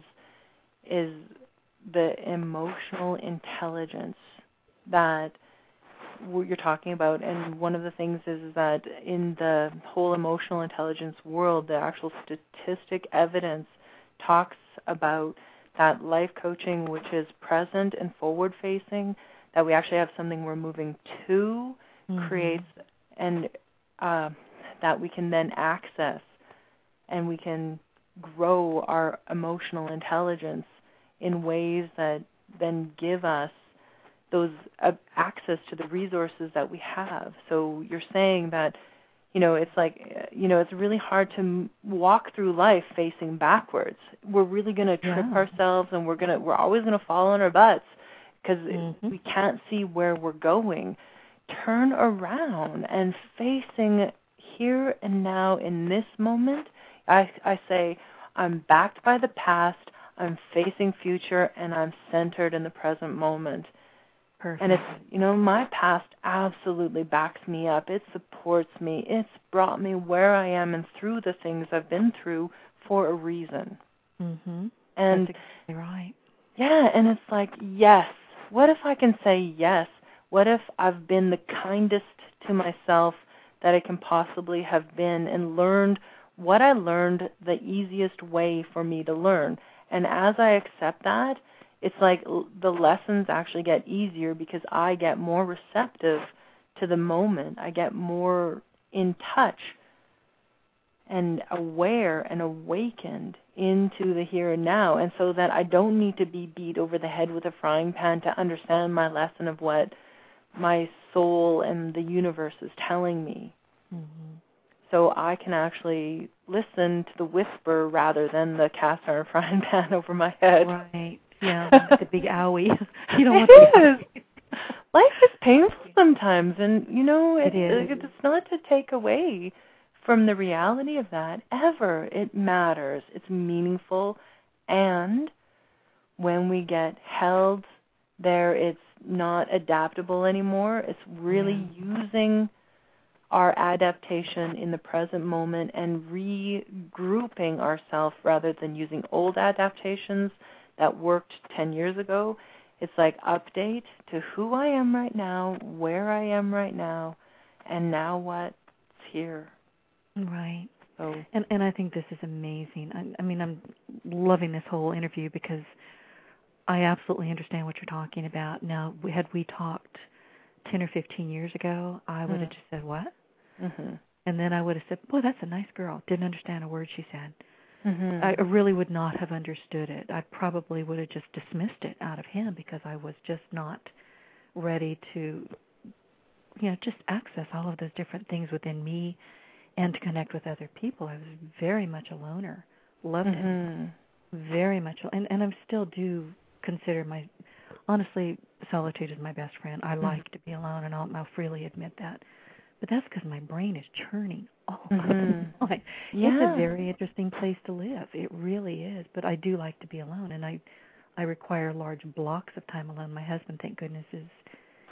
is the emotional intelligence that you're talking about. And one of the things is that in the whole emotional intelligence world, the actual statistic evidence talks about that life coaching, which is present and forward facing, that we actually have something we're moving to, creates, and that we can then access, and we can grow our emotional intelligence in ways that then give us those access to the resources that we have. So you're saying that, it's like, it's really hard to walk through life facing backwards. We're really going to trip ourselves, and we're always going to fall on our butts because we can't see where we're going. Turn around and facing here and now in this moment. I say, I'm backed by the past, I'm facing future, and I'm centered in the present moment. Perfect. And it's, my past absolutely backs me up. It supports me. It's brought me where I am and through the things I've been through for a reason. And that's exactly right. Yeah, and it's like, yes. What if I can say yes? What if I've been the kindest to myself that I can possibly have been and learned what I learned the easiest way for me to learn? And as I accept that, it's like the lessons actually get easier because I get more receptive to the moment. I get more in touch and aware and awakened into the here and now. And so that I don't need to be beat over the head with a frying pan to understand my lesson of what my soul and the universe is telling me. So I can actually listen to the whisper rather than the cast iron frying pan over my head. Right. Yeah, the big owie. You don't want the is. Life is painful sometimes, and it is. It's not to take away from the reality of that ever. It matters. It's meaningful, and when we get held there, it's not adaptable anymore. It's really using our adaptation in the present moment and regrouping ourselves rather than using old adaptations that worked 10 years ago. It's like update to who I am right now, where I am right now, and now what's here. Right. So, and I think this is amazing. I mean, I'm loving this whole interview because I absolutely understand what you're talking about. Now, had we talked 10 or 15 years ago, I would have just said, what? And then I would have said, boy, that's a nice girl. Didn't understand a word she said. I really would not have understood it. I probably would have just dismissed it out of hand because I was just not ready to, just access all of those different things within me and to connect with other people. I was very much a loner. Loved it. Very much. And I still do consider honestly, solitude is my best friend. I like to be alone, and I'll freely admit that. But that's because my brain is churning all the time. Yeah. It's a very interesting place to live. It really is. But I do like to be alone, and I require large blocks of time alone. My husband, thank goodness,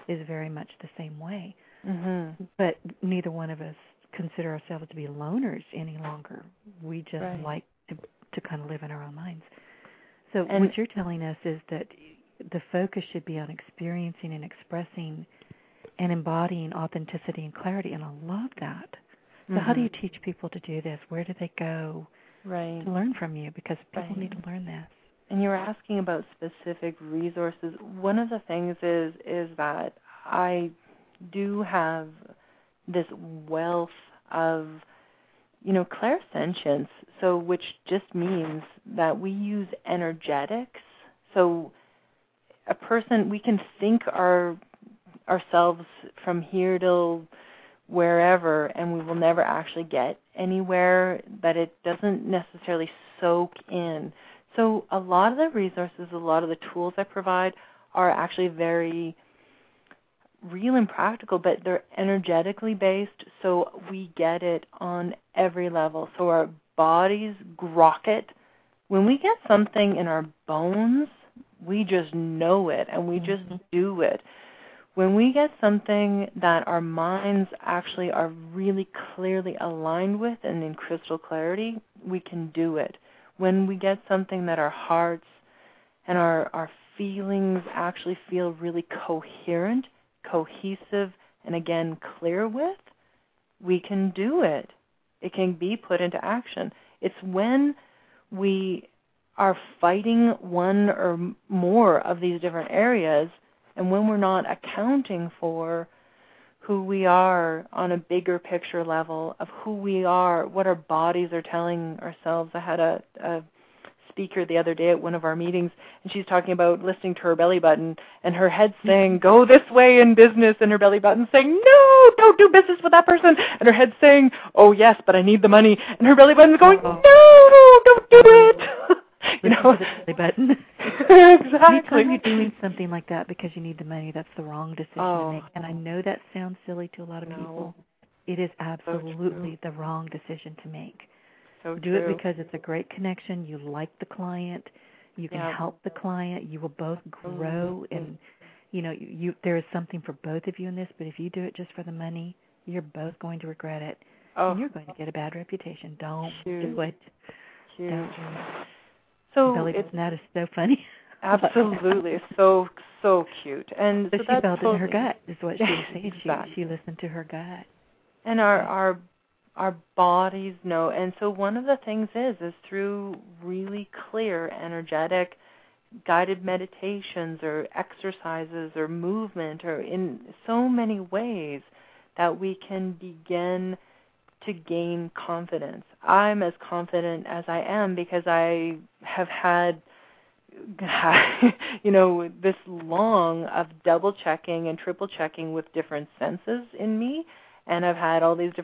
is very much the same way. Mm-hmm. But neither one of us consider ourselves to be loners any longer. We just like to kind of live in our own minds. So what you're telling us is that the focus should be on experiencing and expressing and embodying authenticity and clarity, and I love that. So how do you teach people to do this? Where do they go to learn from you? Because people need to learn this. And you were asking about specific resources. One of the things is that I do have this wealth of, clairsentience, so which just means that we use energetics. So a person, we can think ourselves from here till wherever, and we will never actually get anywhere, that it doesn't necessarily soak in. So a lot of the resources, a lot of the tools I provide are actually very real and practical, but they're energetically based, so we get it on every level. So our bodies grok it. When we get something in our bones, we just know it, and we just do it. When we get something that our minds actually are really clearly aligned with and in crystal clarity, we can do it. When we get something that our hearts and our feelings actually feel really coherent, cohesive, and again, clear with, we can do it. It can be put into action. It's when we are fighting one or more of these different areas, and when we're not accounting for who we are on a bigger picture level of who we are, what our bodies are telling ourselves. I had a speaker the other day at one of our meetings, and she's talking about listening to her belly button, and her head's saying, go this way in business, and her belly button's saying, no, don't do business with that person, and her head's saying, oh yes, but I need the money, and her belly button's going, no, don't do it. The belly button. Exactly. Anytime you're doing something like that because you need the money, that's the wrong decision to make. And I know that sounds silly to a lot of people. It is absolutely the wrong decision to make. Do it because it's a great connection. You like the client. You can help the client. You will both grow, and there is something for both of you in this. But if you do it just for the money, you're both going to regret it, and you're going to get a bad reputation. Don't do it. Don't do it. So that is so funny. Absolutely, so cute. And so she felt it in her gut, is what she was saying. Exactly. She listened to her gut. And our bodies know. And so one of the things is through really clear, energetic, guided meditations or exercises or movement, or in so many ways that we can begin to gain confidence. I'm as confident as I am because I have had this long of double checking and triple checking with different senses in me, and I've had all this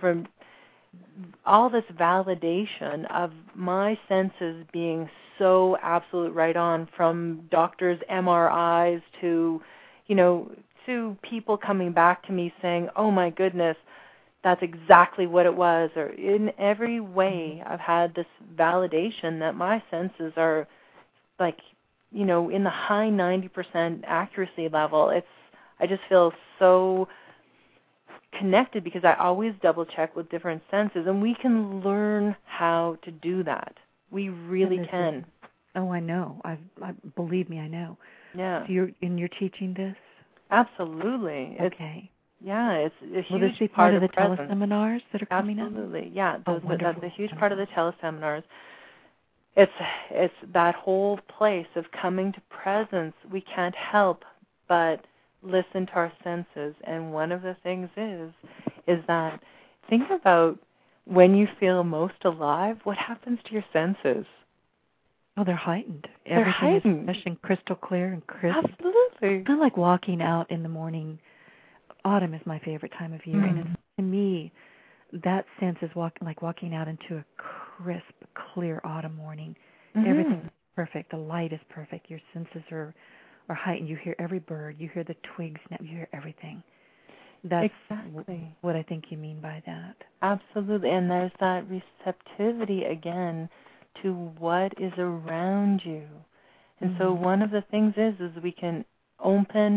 validation of my senses being so absolute right on, from doctors' MRIs to people coming back to me saying, oh my goodness, that's exactly what it was. Or in every way, I've had this validation that my senses are in the high 90% accuracy level. I just feel so connected because I always double check with different senses, and we can learn how to do that. We really can. Oh, I know. I believe me, I know. Yeah. So you're teaching this? Absolutely. Okay. It's a huge Will this be part of the presence. teleseminars that are coming up? Absolutely, yeah. That's a huge part of the teleseminars. It's that whole place of coming to presence. We can't help but listen to our senses. And one of the things is that think about when you feel most alive, what happens to your senses? Oh, they're heightened. They're heightened. Is fresh and crystal clear and crisp. Absolutely. Kind of like walking out in the morning. Autumn is my favorite time of year, and to me, that sense is walking out into a crisp, clear autumn morning. Everything's perfect. The light is perfect. Your senses are heightened. You hear every bird. You hear the twigs snap. You hear everything. That's exactly what I think you mean by that. Absolutely, and there's that receptivity again to what is around you. And so one of the things is we can open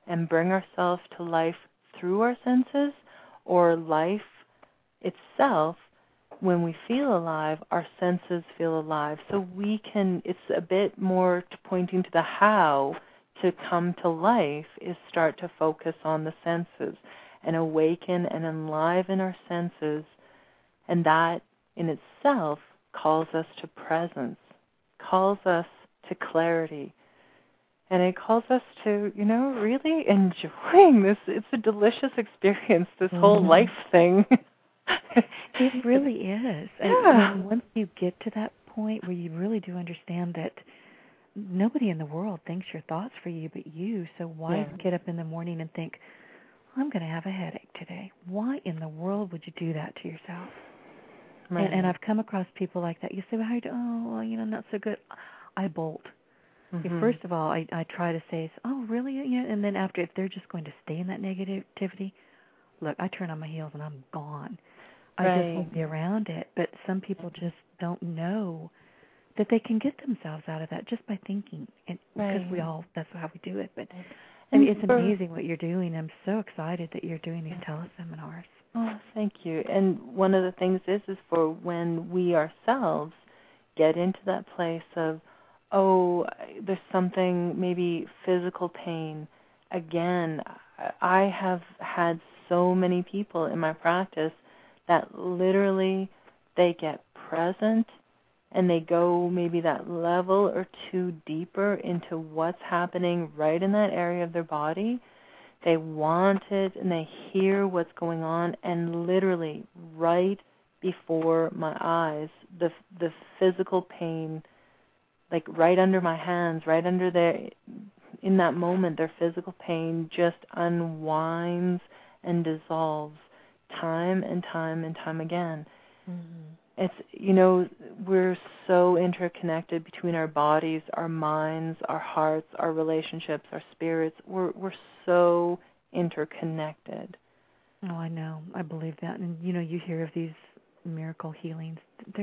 and bring ourselves to life through our senses, or life itself, when we feel alive, our senses feel alive. So it's a bit more pointing to the how to come to life is start to focus on the senses and awaken and enliven our senses. And that in itself calls us to presence, calls us to clarity. And it calls us to, really enjoying this. It's a delicious experience, this whole life thing. It really is. And once you get to that point where you really do understand that nobody in the world thinks your thoughts for you but you, so why get up in the morning and think, I'm going to have a headache today? Why in the world would you do that to yourself? Right. And I've come across people like that. You say, not so good. I bolt. Mm-hmm. First of all, I try to say, oh, really? Yeah. And then after, if they're just going to stay in that negativity, look, I turn on my heels and I'm gone. I just won't be around it. But some people just don't know that they can get themselves out of that just by thinking. And because that's how we do it. But it's amazing what you're doing. I'm so excited that you're doing these teleseminars. Oh, thank you. And one of the things is for when we ourselves get into that place of, there's something, maybe physical pain. Again, I have had so many people in my practice that literally they get present and they go maybe that level or two deeper into what's happening right in that area of their body. They want it and they hear what's going on, and literally right before my eyes, the physical pain, like right under my hands, right under there, in that moment, their physical pain just unwinds and dissolves time and time and time again. Mm-hmm. It's, we're so interconnected between our bodies, our minds, our hearts, our relationships, our spirits. We're so interconnected. Oh, I know. I believe that. And, you hear of these miracle healings.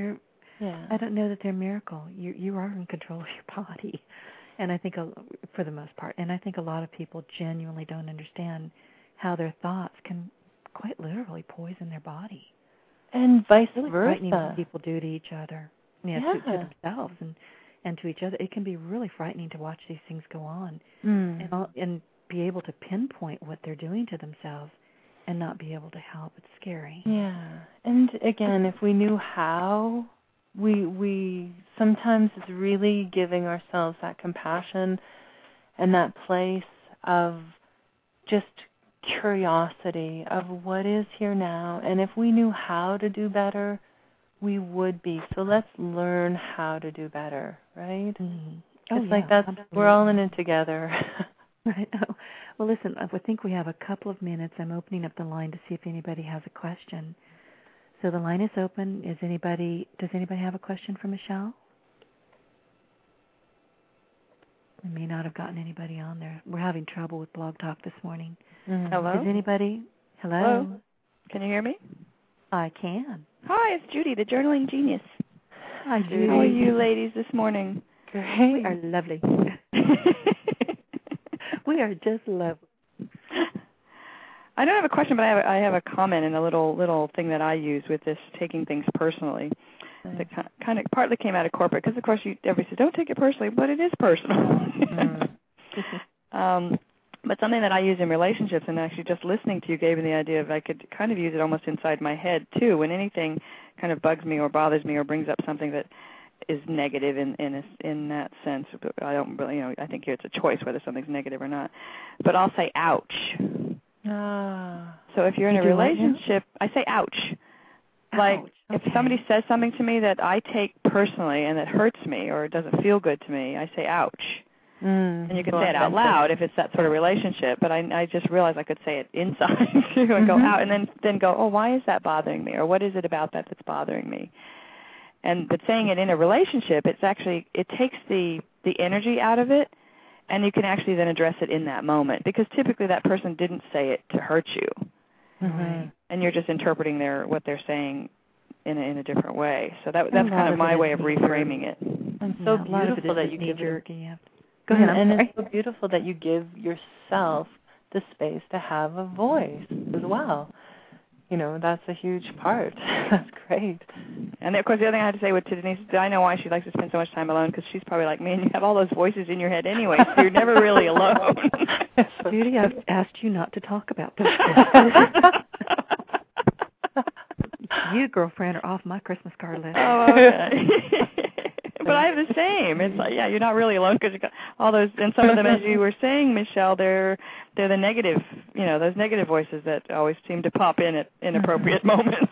I don't know that they're miracle. You are in control of your body. And I think, for the most part, and I think a lot of people genuinely don't understand how their thoughts can quite literally poison their body. And vice versa. Frightening what people do to each other, to themselves and to each other. It can be really frightening to watch these things go on and be able to pinpoint what they're doing to themselves and not be able to help. It's scary. Yeah. And again, if we knew how, we sometimes it's really giving ourselves that compassion and that place of just curiosity of what is here now. And if we knew how to do better, we would be. So let's learn how to do better, right? Mm-hmm. It's like that's, absolutely. We're all in it together. Right. Oh. Well, listen, I think we have a couple of minutes. I'm opening up the line to see if anybody has a question. So the line is open. Does anybody have a question for Michelle? We may not have gotten anybody on there. We're having trouble with Blog Talk this morning. Mm-hmm. Hello? Is anybody? Hello? Can you hear me? I can. Hi, it's Judy, the journaling genius. Hi, Judy. How are you ladies this morning? Great. We are lovely. We are just lovely. I don't have a question, but I have a comment and a little thing that I use with this taking things personally. That kind of partly came out of corporate because, of course, everybody says, don't take it personally, but it is personal. But something that I use in relationships, and actually just listening to you gave me the idea of I could kind of use it almost inside my head, too. When anything kind of bugs me or bothers me or brings up something that is negative in that sense, I don't really, I think it's a choice whether something's negative or not. But I'll say, ouch. So if you're in a relationship, I say, ouch. Like, if somebody says something to me that I take personally and that hurts me or doesn't feel good to me, I say, ouch. And you can say it out loud if it's that sort of relationship, but I just realized I could say it inside too and go out and then go, oh, why is that bothering me? Or what is it about that that's bothering me? But saying it in a relationship, it takes the energy out of it, and you can actually then address it in that moment, because typically that person didn't say it to hurt you. Mm-hmm. And you're just interpreting what they're saying in a different way. So that's kind of my way of reframing it. And so beautiful that you give your... Go ahead. And it's so beautiful that you give yourself the space to have a voice as well. You know, that's a huge part. That's great. And, of course, the other thing I had to say to Denise is I know why she likes to spend so much time alone, because she's probably like me, and you have all those voices in your head anyway, so you're never really alone. Judy, I've asked you not to talk about this. You, girlfriend, are off my Christmas card list. Oh, okay. But I have the same. It's like, yeah, you're not really alone because you got all those, and some of them, as you were saying, Michelle, they're the negative, you know, those negative voices that always seem to pop in at inappropriate moments.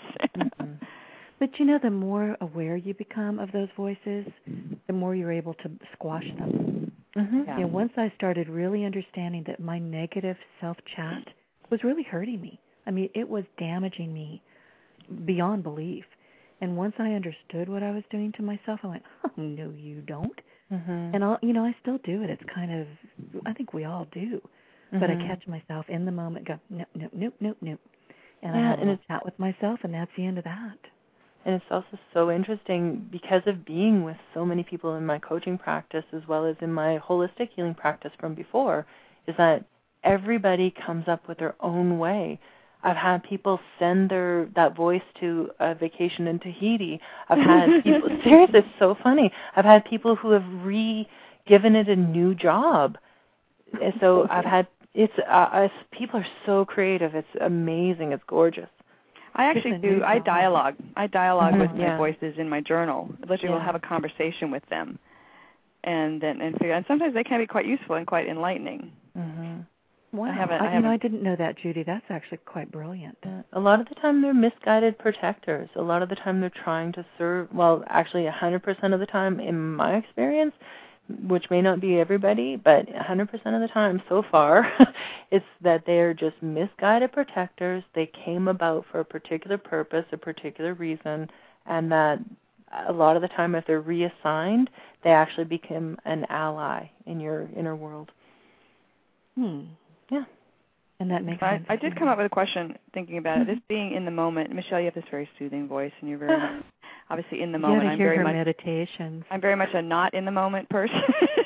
But you know, the more aware you become of those voices, the more you're able to squash them. Yeah. You know, once I started really understanding that my negative self-chat was really hurting me. I mean, it was damaging me beyond belief. And once I understood what I was doing to myself, I went, oh, no, you don't. And, I still do it. It's kind of, I think we all do. But I catch myself in the moment, go, nope, nope, nope, nope, nope. And I have a chat with myself, and that's the end of that. And it's also so interesting because of being with so many people in my coaching practice as well as in my holistic healing practice from before, is that everybody comes up with their own way. I've had people send that voice to a vacation in Tahiti. I've had people, seriously, it's so funny. I've had people who have given it a new job. So I've had, people are so creative. It's amazing. It's gorgeous. I actually do. I dialogue. With my voices in my journal. Literally, we'll have a conversation with them, and sometimes they can be quite useful and quite enlightening. Wow. I didn't know that, Judy. That's actually quite brilliant. A lot of the time they're misguided protectors. A lot of the time they're trying to serve, well, actually 100% of the time in my experience, which may not be everybody, but 100% of the time so far, it's that they're just misguided protectors. They came about for a particular purpose, a particular reason, and that a lot of the time if they're reassigned, they actually become an ally in your inner world. Yeah. And that makes sense. I did come up with a question thinking about it. This being in the moment, Michelle, you have this very soothing voice, and you're very much, obviously in the moment. I'm very much meditations. I'm very much a not in the moment person.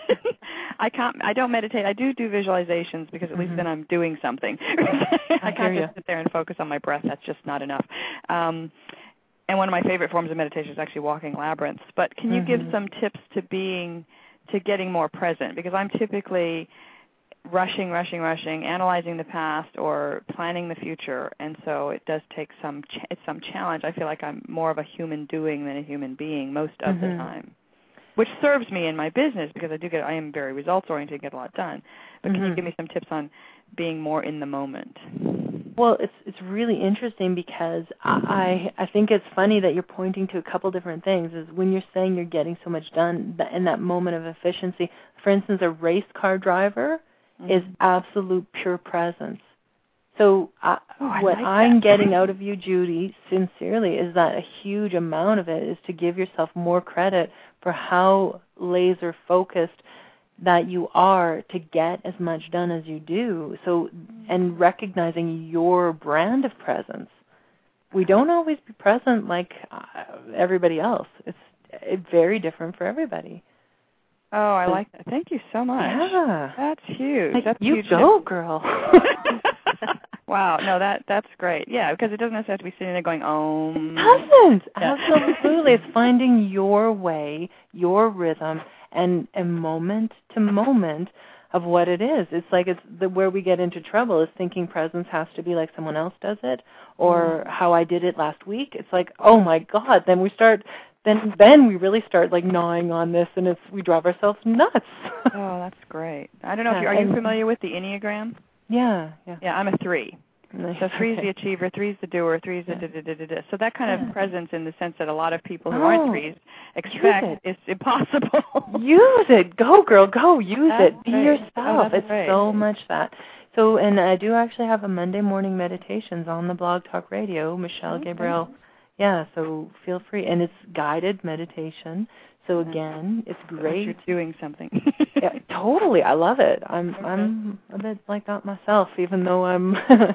I don't meditate. I do visualizations because at least then I'm doing something. I can't just sit there and focus on my breath. That's just not enough. And one of my favorite forms of meditation is actually walking labyrinths. But can you give some tips to getting more present? Because I'm typically rushing, analyzing the past or planning the future, and so it does take some challenge. I feel like I'm more of a human doing than a human being most of the time, which serves me in my business because I am very results oriented, get a lot done. But can you give me some tips on being more in the moment? Well, it's really interesting because I think it's funny that you're pointing to a couple different things. Is when you're saying you're getting so much done in that moment of efficiency. For instance, a race car driver is absolute pure presence. So what I'm getting out of you, Judy, sincerely, is that a huge amount of it is to give yourself more credit for how laser focused that you are to get as much done as you do. So, and recognizing your brand of presence. We don't always be present like everybody else. It's very different for everybody. Oh, I like that. Thank you so much. Yeah. That's huge. That's you huge. Go, girl. Wow. No, that's great. Yeah, because it doesn't necessarily have to be sitting there going, It doesn't. Yeah. Absolutely. It's finding your way, your rhythm, and moment to moment of what it is. It's like where we get into trouble is thinking presence has to be like someone else does it or how I did it last week. It's like, oh, my God. Then we start... Then we really start like gnawing on this, and we drive ourselves nuts. Oh, that's great. I don't know if are you familiar with the Enneagram? Yeah. Yeah, I'm a 3. So 3 is the achiever, 3 is the doer, 3 is the da-da-da-da-da. So that kind of presence in the sense that a lot of people who aren't 3s expect it's impossible. Use it. Go, girl, go. Use it. Be yourself. Oh, it's great. So much that. So, and I do actually have a Monday morning meditations on the Blog Talk Radio, Michelle Gabriel. Yeah, so feel free. And it's guided meditation. So again, it's great. You're doing something. Yeah, totally. I love it. I'm a bit like that myself, even though I'm,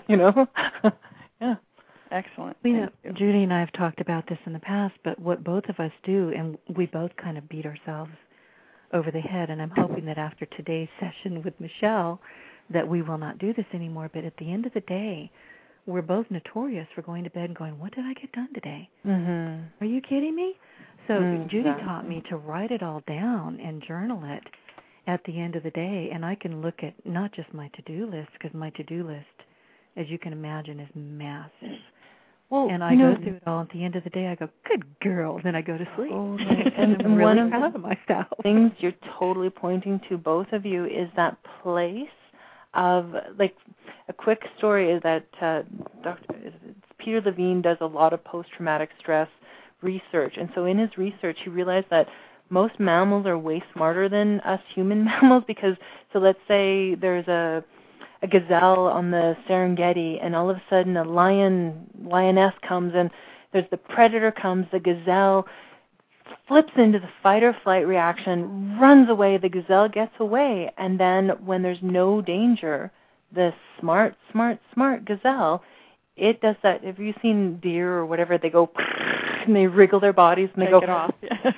yeah. Excellent. Judy and I have talked about this in the past, but what both of us do, and we both kind of beat ourselves over the head, and I'm hoping that after today's session with Michelle, that we will not do this anymore. But at the end of the day, we're both notorious for going to bed and going, what did I get done today? Mm-hmm. Are you kidding me? So Judy taught me to write it all down and journal it at the end of the day. And I can look at not just my to-do list, because my to-do list, as you can imagine, is massive. Well, and I go through it all. At the end of the day, I go, good girl. Then I go to sleep. And I'm really one of proud of myself. Things you're totally pointing to, both of you, is that place of, like, a quick story is that Peter Levine does a lot of post-traumatic stress research. And so in his research, he realized that most mammals are way smarter than us human mammals because, so let's say there's a gazelle on the Serengeti, and all of a sudden a lioness comes, and there's the predator comes, the gazelle flips into the fight or flight reaction, runs away, the gazelle gets away, and then when there's no danger, the smart gazelle, it does that. Have you seen deer or whatever? They go and they wriggle their bodies and they Take go it off.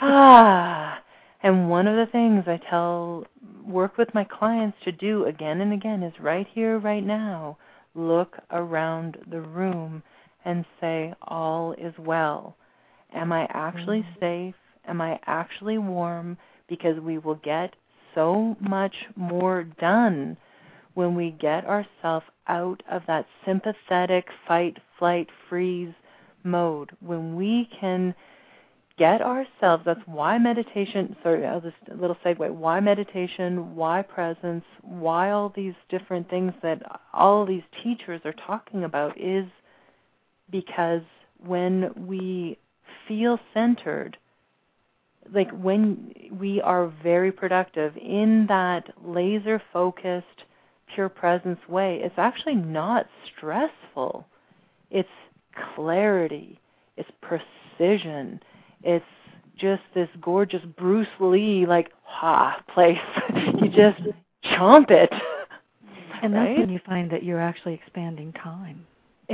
ah. And one of the things I work with my clients to do again and again is right here, right now, look around the room and say, all is well. Am I actually safe? Am I actually warm? Because we will get so much more done when we get ourselves out of that sympathetic fight, flight, freeze mode. When we can get ourselves, that's why meditation, I'll just a little segue, why meditation, why presence, why all these different things that all these teachers are talking about is because when we feel centered, like when we are very productive in that laser-focused, pure presence way, it's actually not stressful. It's clarity. It's precision. It's just this gorgeous Bruce Lee, like, place. You just chomp it. And right? that's when you find that you're actually expanding time.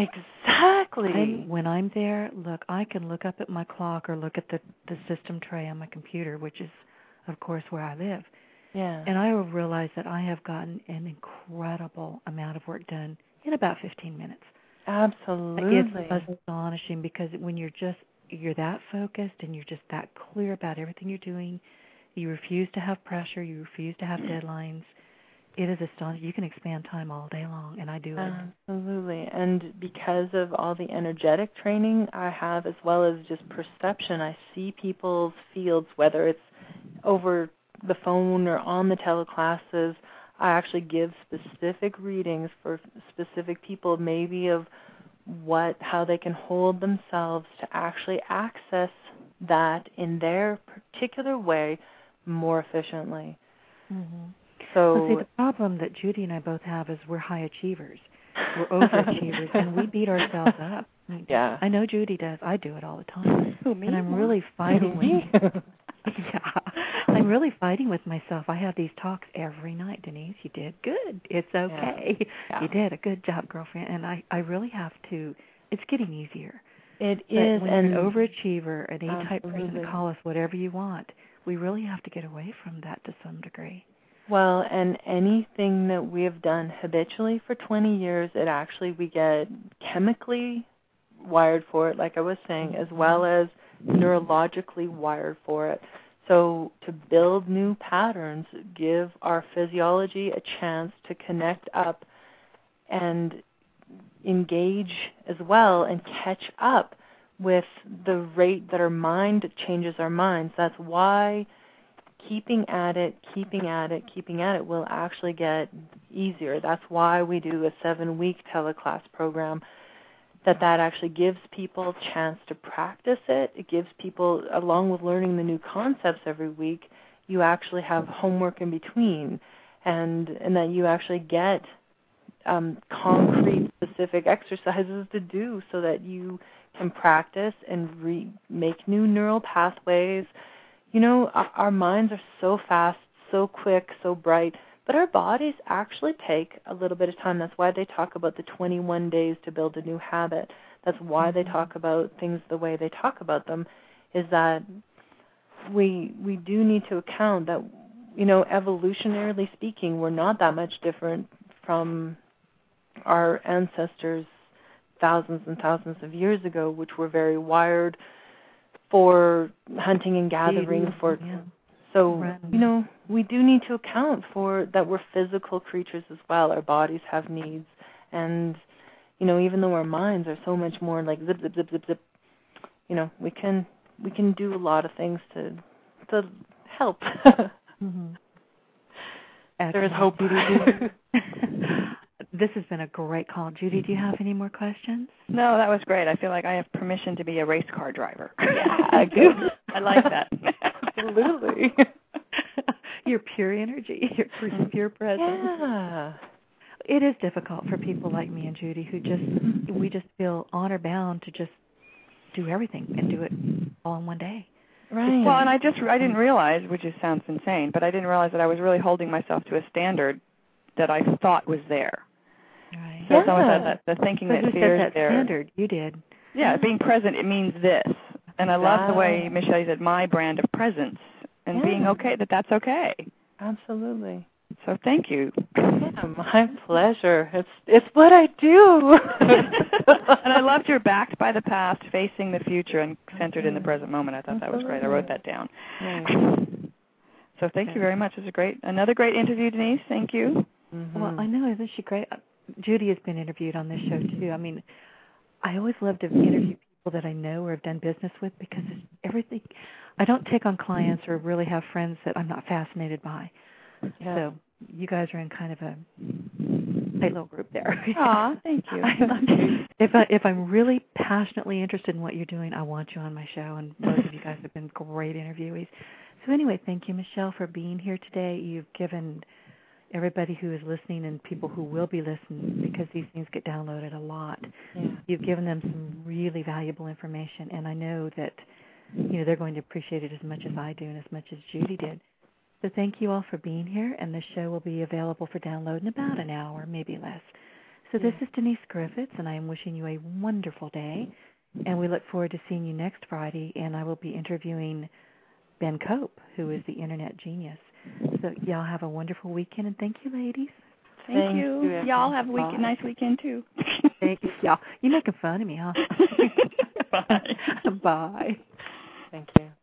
Exactly. When I'm there, look, I can look up at my clock or look at the system tray on my computer, which is, of course, where I live. Yeah. And I will realize that I have gotten an incredible amount of work done in about 15 minutes. Absolutely. It's astonishing because when you're that focused and you're just that clear about everything you're doing, you refuse to have pressure, you refuse to have deadlines. It is astonishing. You can expand time all day long, and I do it. Absolutely. And because of all the energetic training I have, as well as just perception, I see people's fields, whether it's over the phone or on the teleclasses. I actually give specific readings for specific people, maybe of how they can hold themselves to actually access that in their particular way more efficiently. Mm-hmm. So, see, the problem that Judy and I both have is we're high achievers. We're overachievers, and we beat ourselves up. Yeah. I know Judy does. I do it all the time. Who, me? And I'm really fighting with I'm really fighting with myself. I have these talks every night. Denise, you did good. It's okay. Yeah. You did a good job, girlfriend. And I really have to. It's getting easier. It but is. When an overachiever, an A-type person, call us whatever you want, we really have to get away from that to some degree. Well, and anything that we have done habitually for 20 years, we get chemically wired for it, like I was saying, as well as neurologically wired for it. So to build new patterns, give our physiology a chance to connect up and engage as well and catch up with the rate that our mind changes our minds. That's why keeping at it will actually get easier. That's why we do a 7-week teleclass program, that actually gives people a chance to practice it. It gives people, along with learning the new concepts every week, you actually have homework in between, and that you actually get concrete, specific exercises to do so that you can practice and make new neural pathways. You know, our minds are so fast, so quick, so bright, but our bodies actually take a little bit of time. That's why they talk about the 21 days to build a new habit. That's why they talk about things the way they talk about them, is that we do need to account that, you know, evolutionarily speaking, we're not that much different from our ancestors thousands and thousands of years ago, which were very wired for hunting and gathering. So, we do need to account for that we're physical creatures as well. Our bodies have needs. And, even though our minds are so much more like zip, zip, zip, zip, zip, we can do a lot of things to help. Mm-hmm. There is hope. This has been a great call. Judy, do you have any more questions? No, that was great. I feel like I have permission to be a race car driver. Yeah, good. I like that. Absolutely. Your pure energy, your pure presence. Yeah. It is difficult for people like me and Judy who we just feel honor bound to just do everything and do it all in one day. Right. Well, and I didn't realize, which sounds insane, but I didn't realize that I was really holding myself to a standard that I thought was there. Right. So it's almost the thinking that fear is there. Standard? You did. Yeah, being present, it means this. And I love the way Michelle said, my brand of presence, and being okay, that's okay. Absolutely. So thank you. Yeah, my pleasure. It's what I do. And I loved your backed by the past, facing the future, and centered in the present moment. I thought that was great. I wrote that down. Right. So thank you very much. It was another great interview, Denise. Thank you. Mm-hmm. Well, I know, isn't she great? Judy has been interviewed on this show too. I mean, I always love to interview people that I know or have done business with because it's everything. I don't take on clients or really have friends that I'm not fascinated by. Yeah. So you guys are in kind of a tight little group there. Aw, thank you. If I'm really passionately interested in what you're doing, I want you on my show, and both of you guys have been great interviewees. So anyway, thank you, Michelle, for being here today. You've given everybody who is listening and people who will be listening, because these things get downloaded a lot, you've given them some really valuable information, and I know that they're going to appreciate it as much as I do and as much as Judy did. So thank you all for being here, and the show will be available for download in about an hour, maybe less. So this is Denise Griffiths, and I am wishing you a wonderful day, and we look forward to seeing you next Friday, and I will be interviewing Ben Cope, who is the Internet genius. So y'all have a wonderful weekend, and thank you, ladies. Thank you. Y'all have a nice weekend, too. Thank you. Y'all, you're making fun of me, huh? Bye. Bye. Thank you.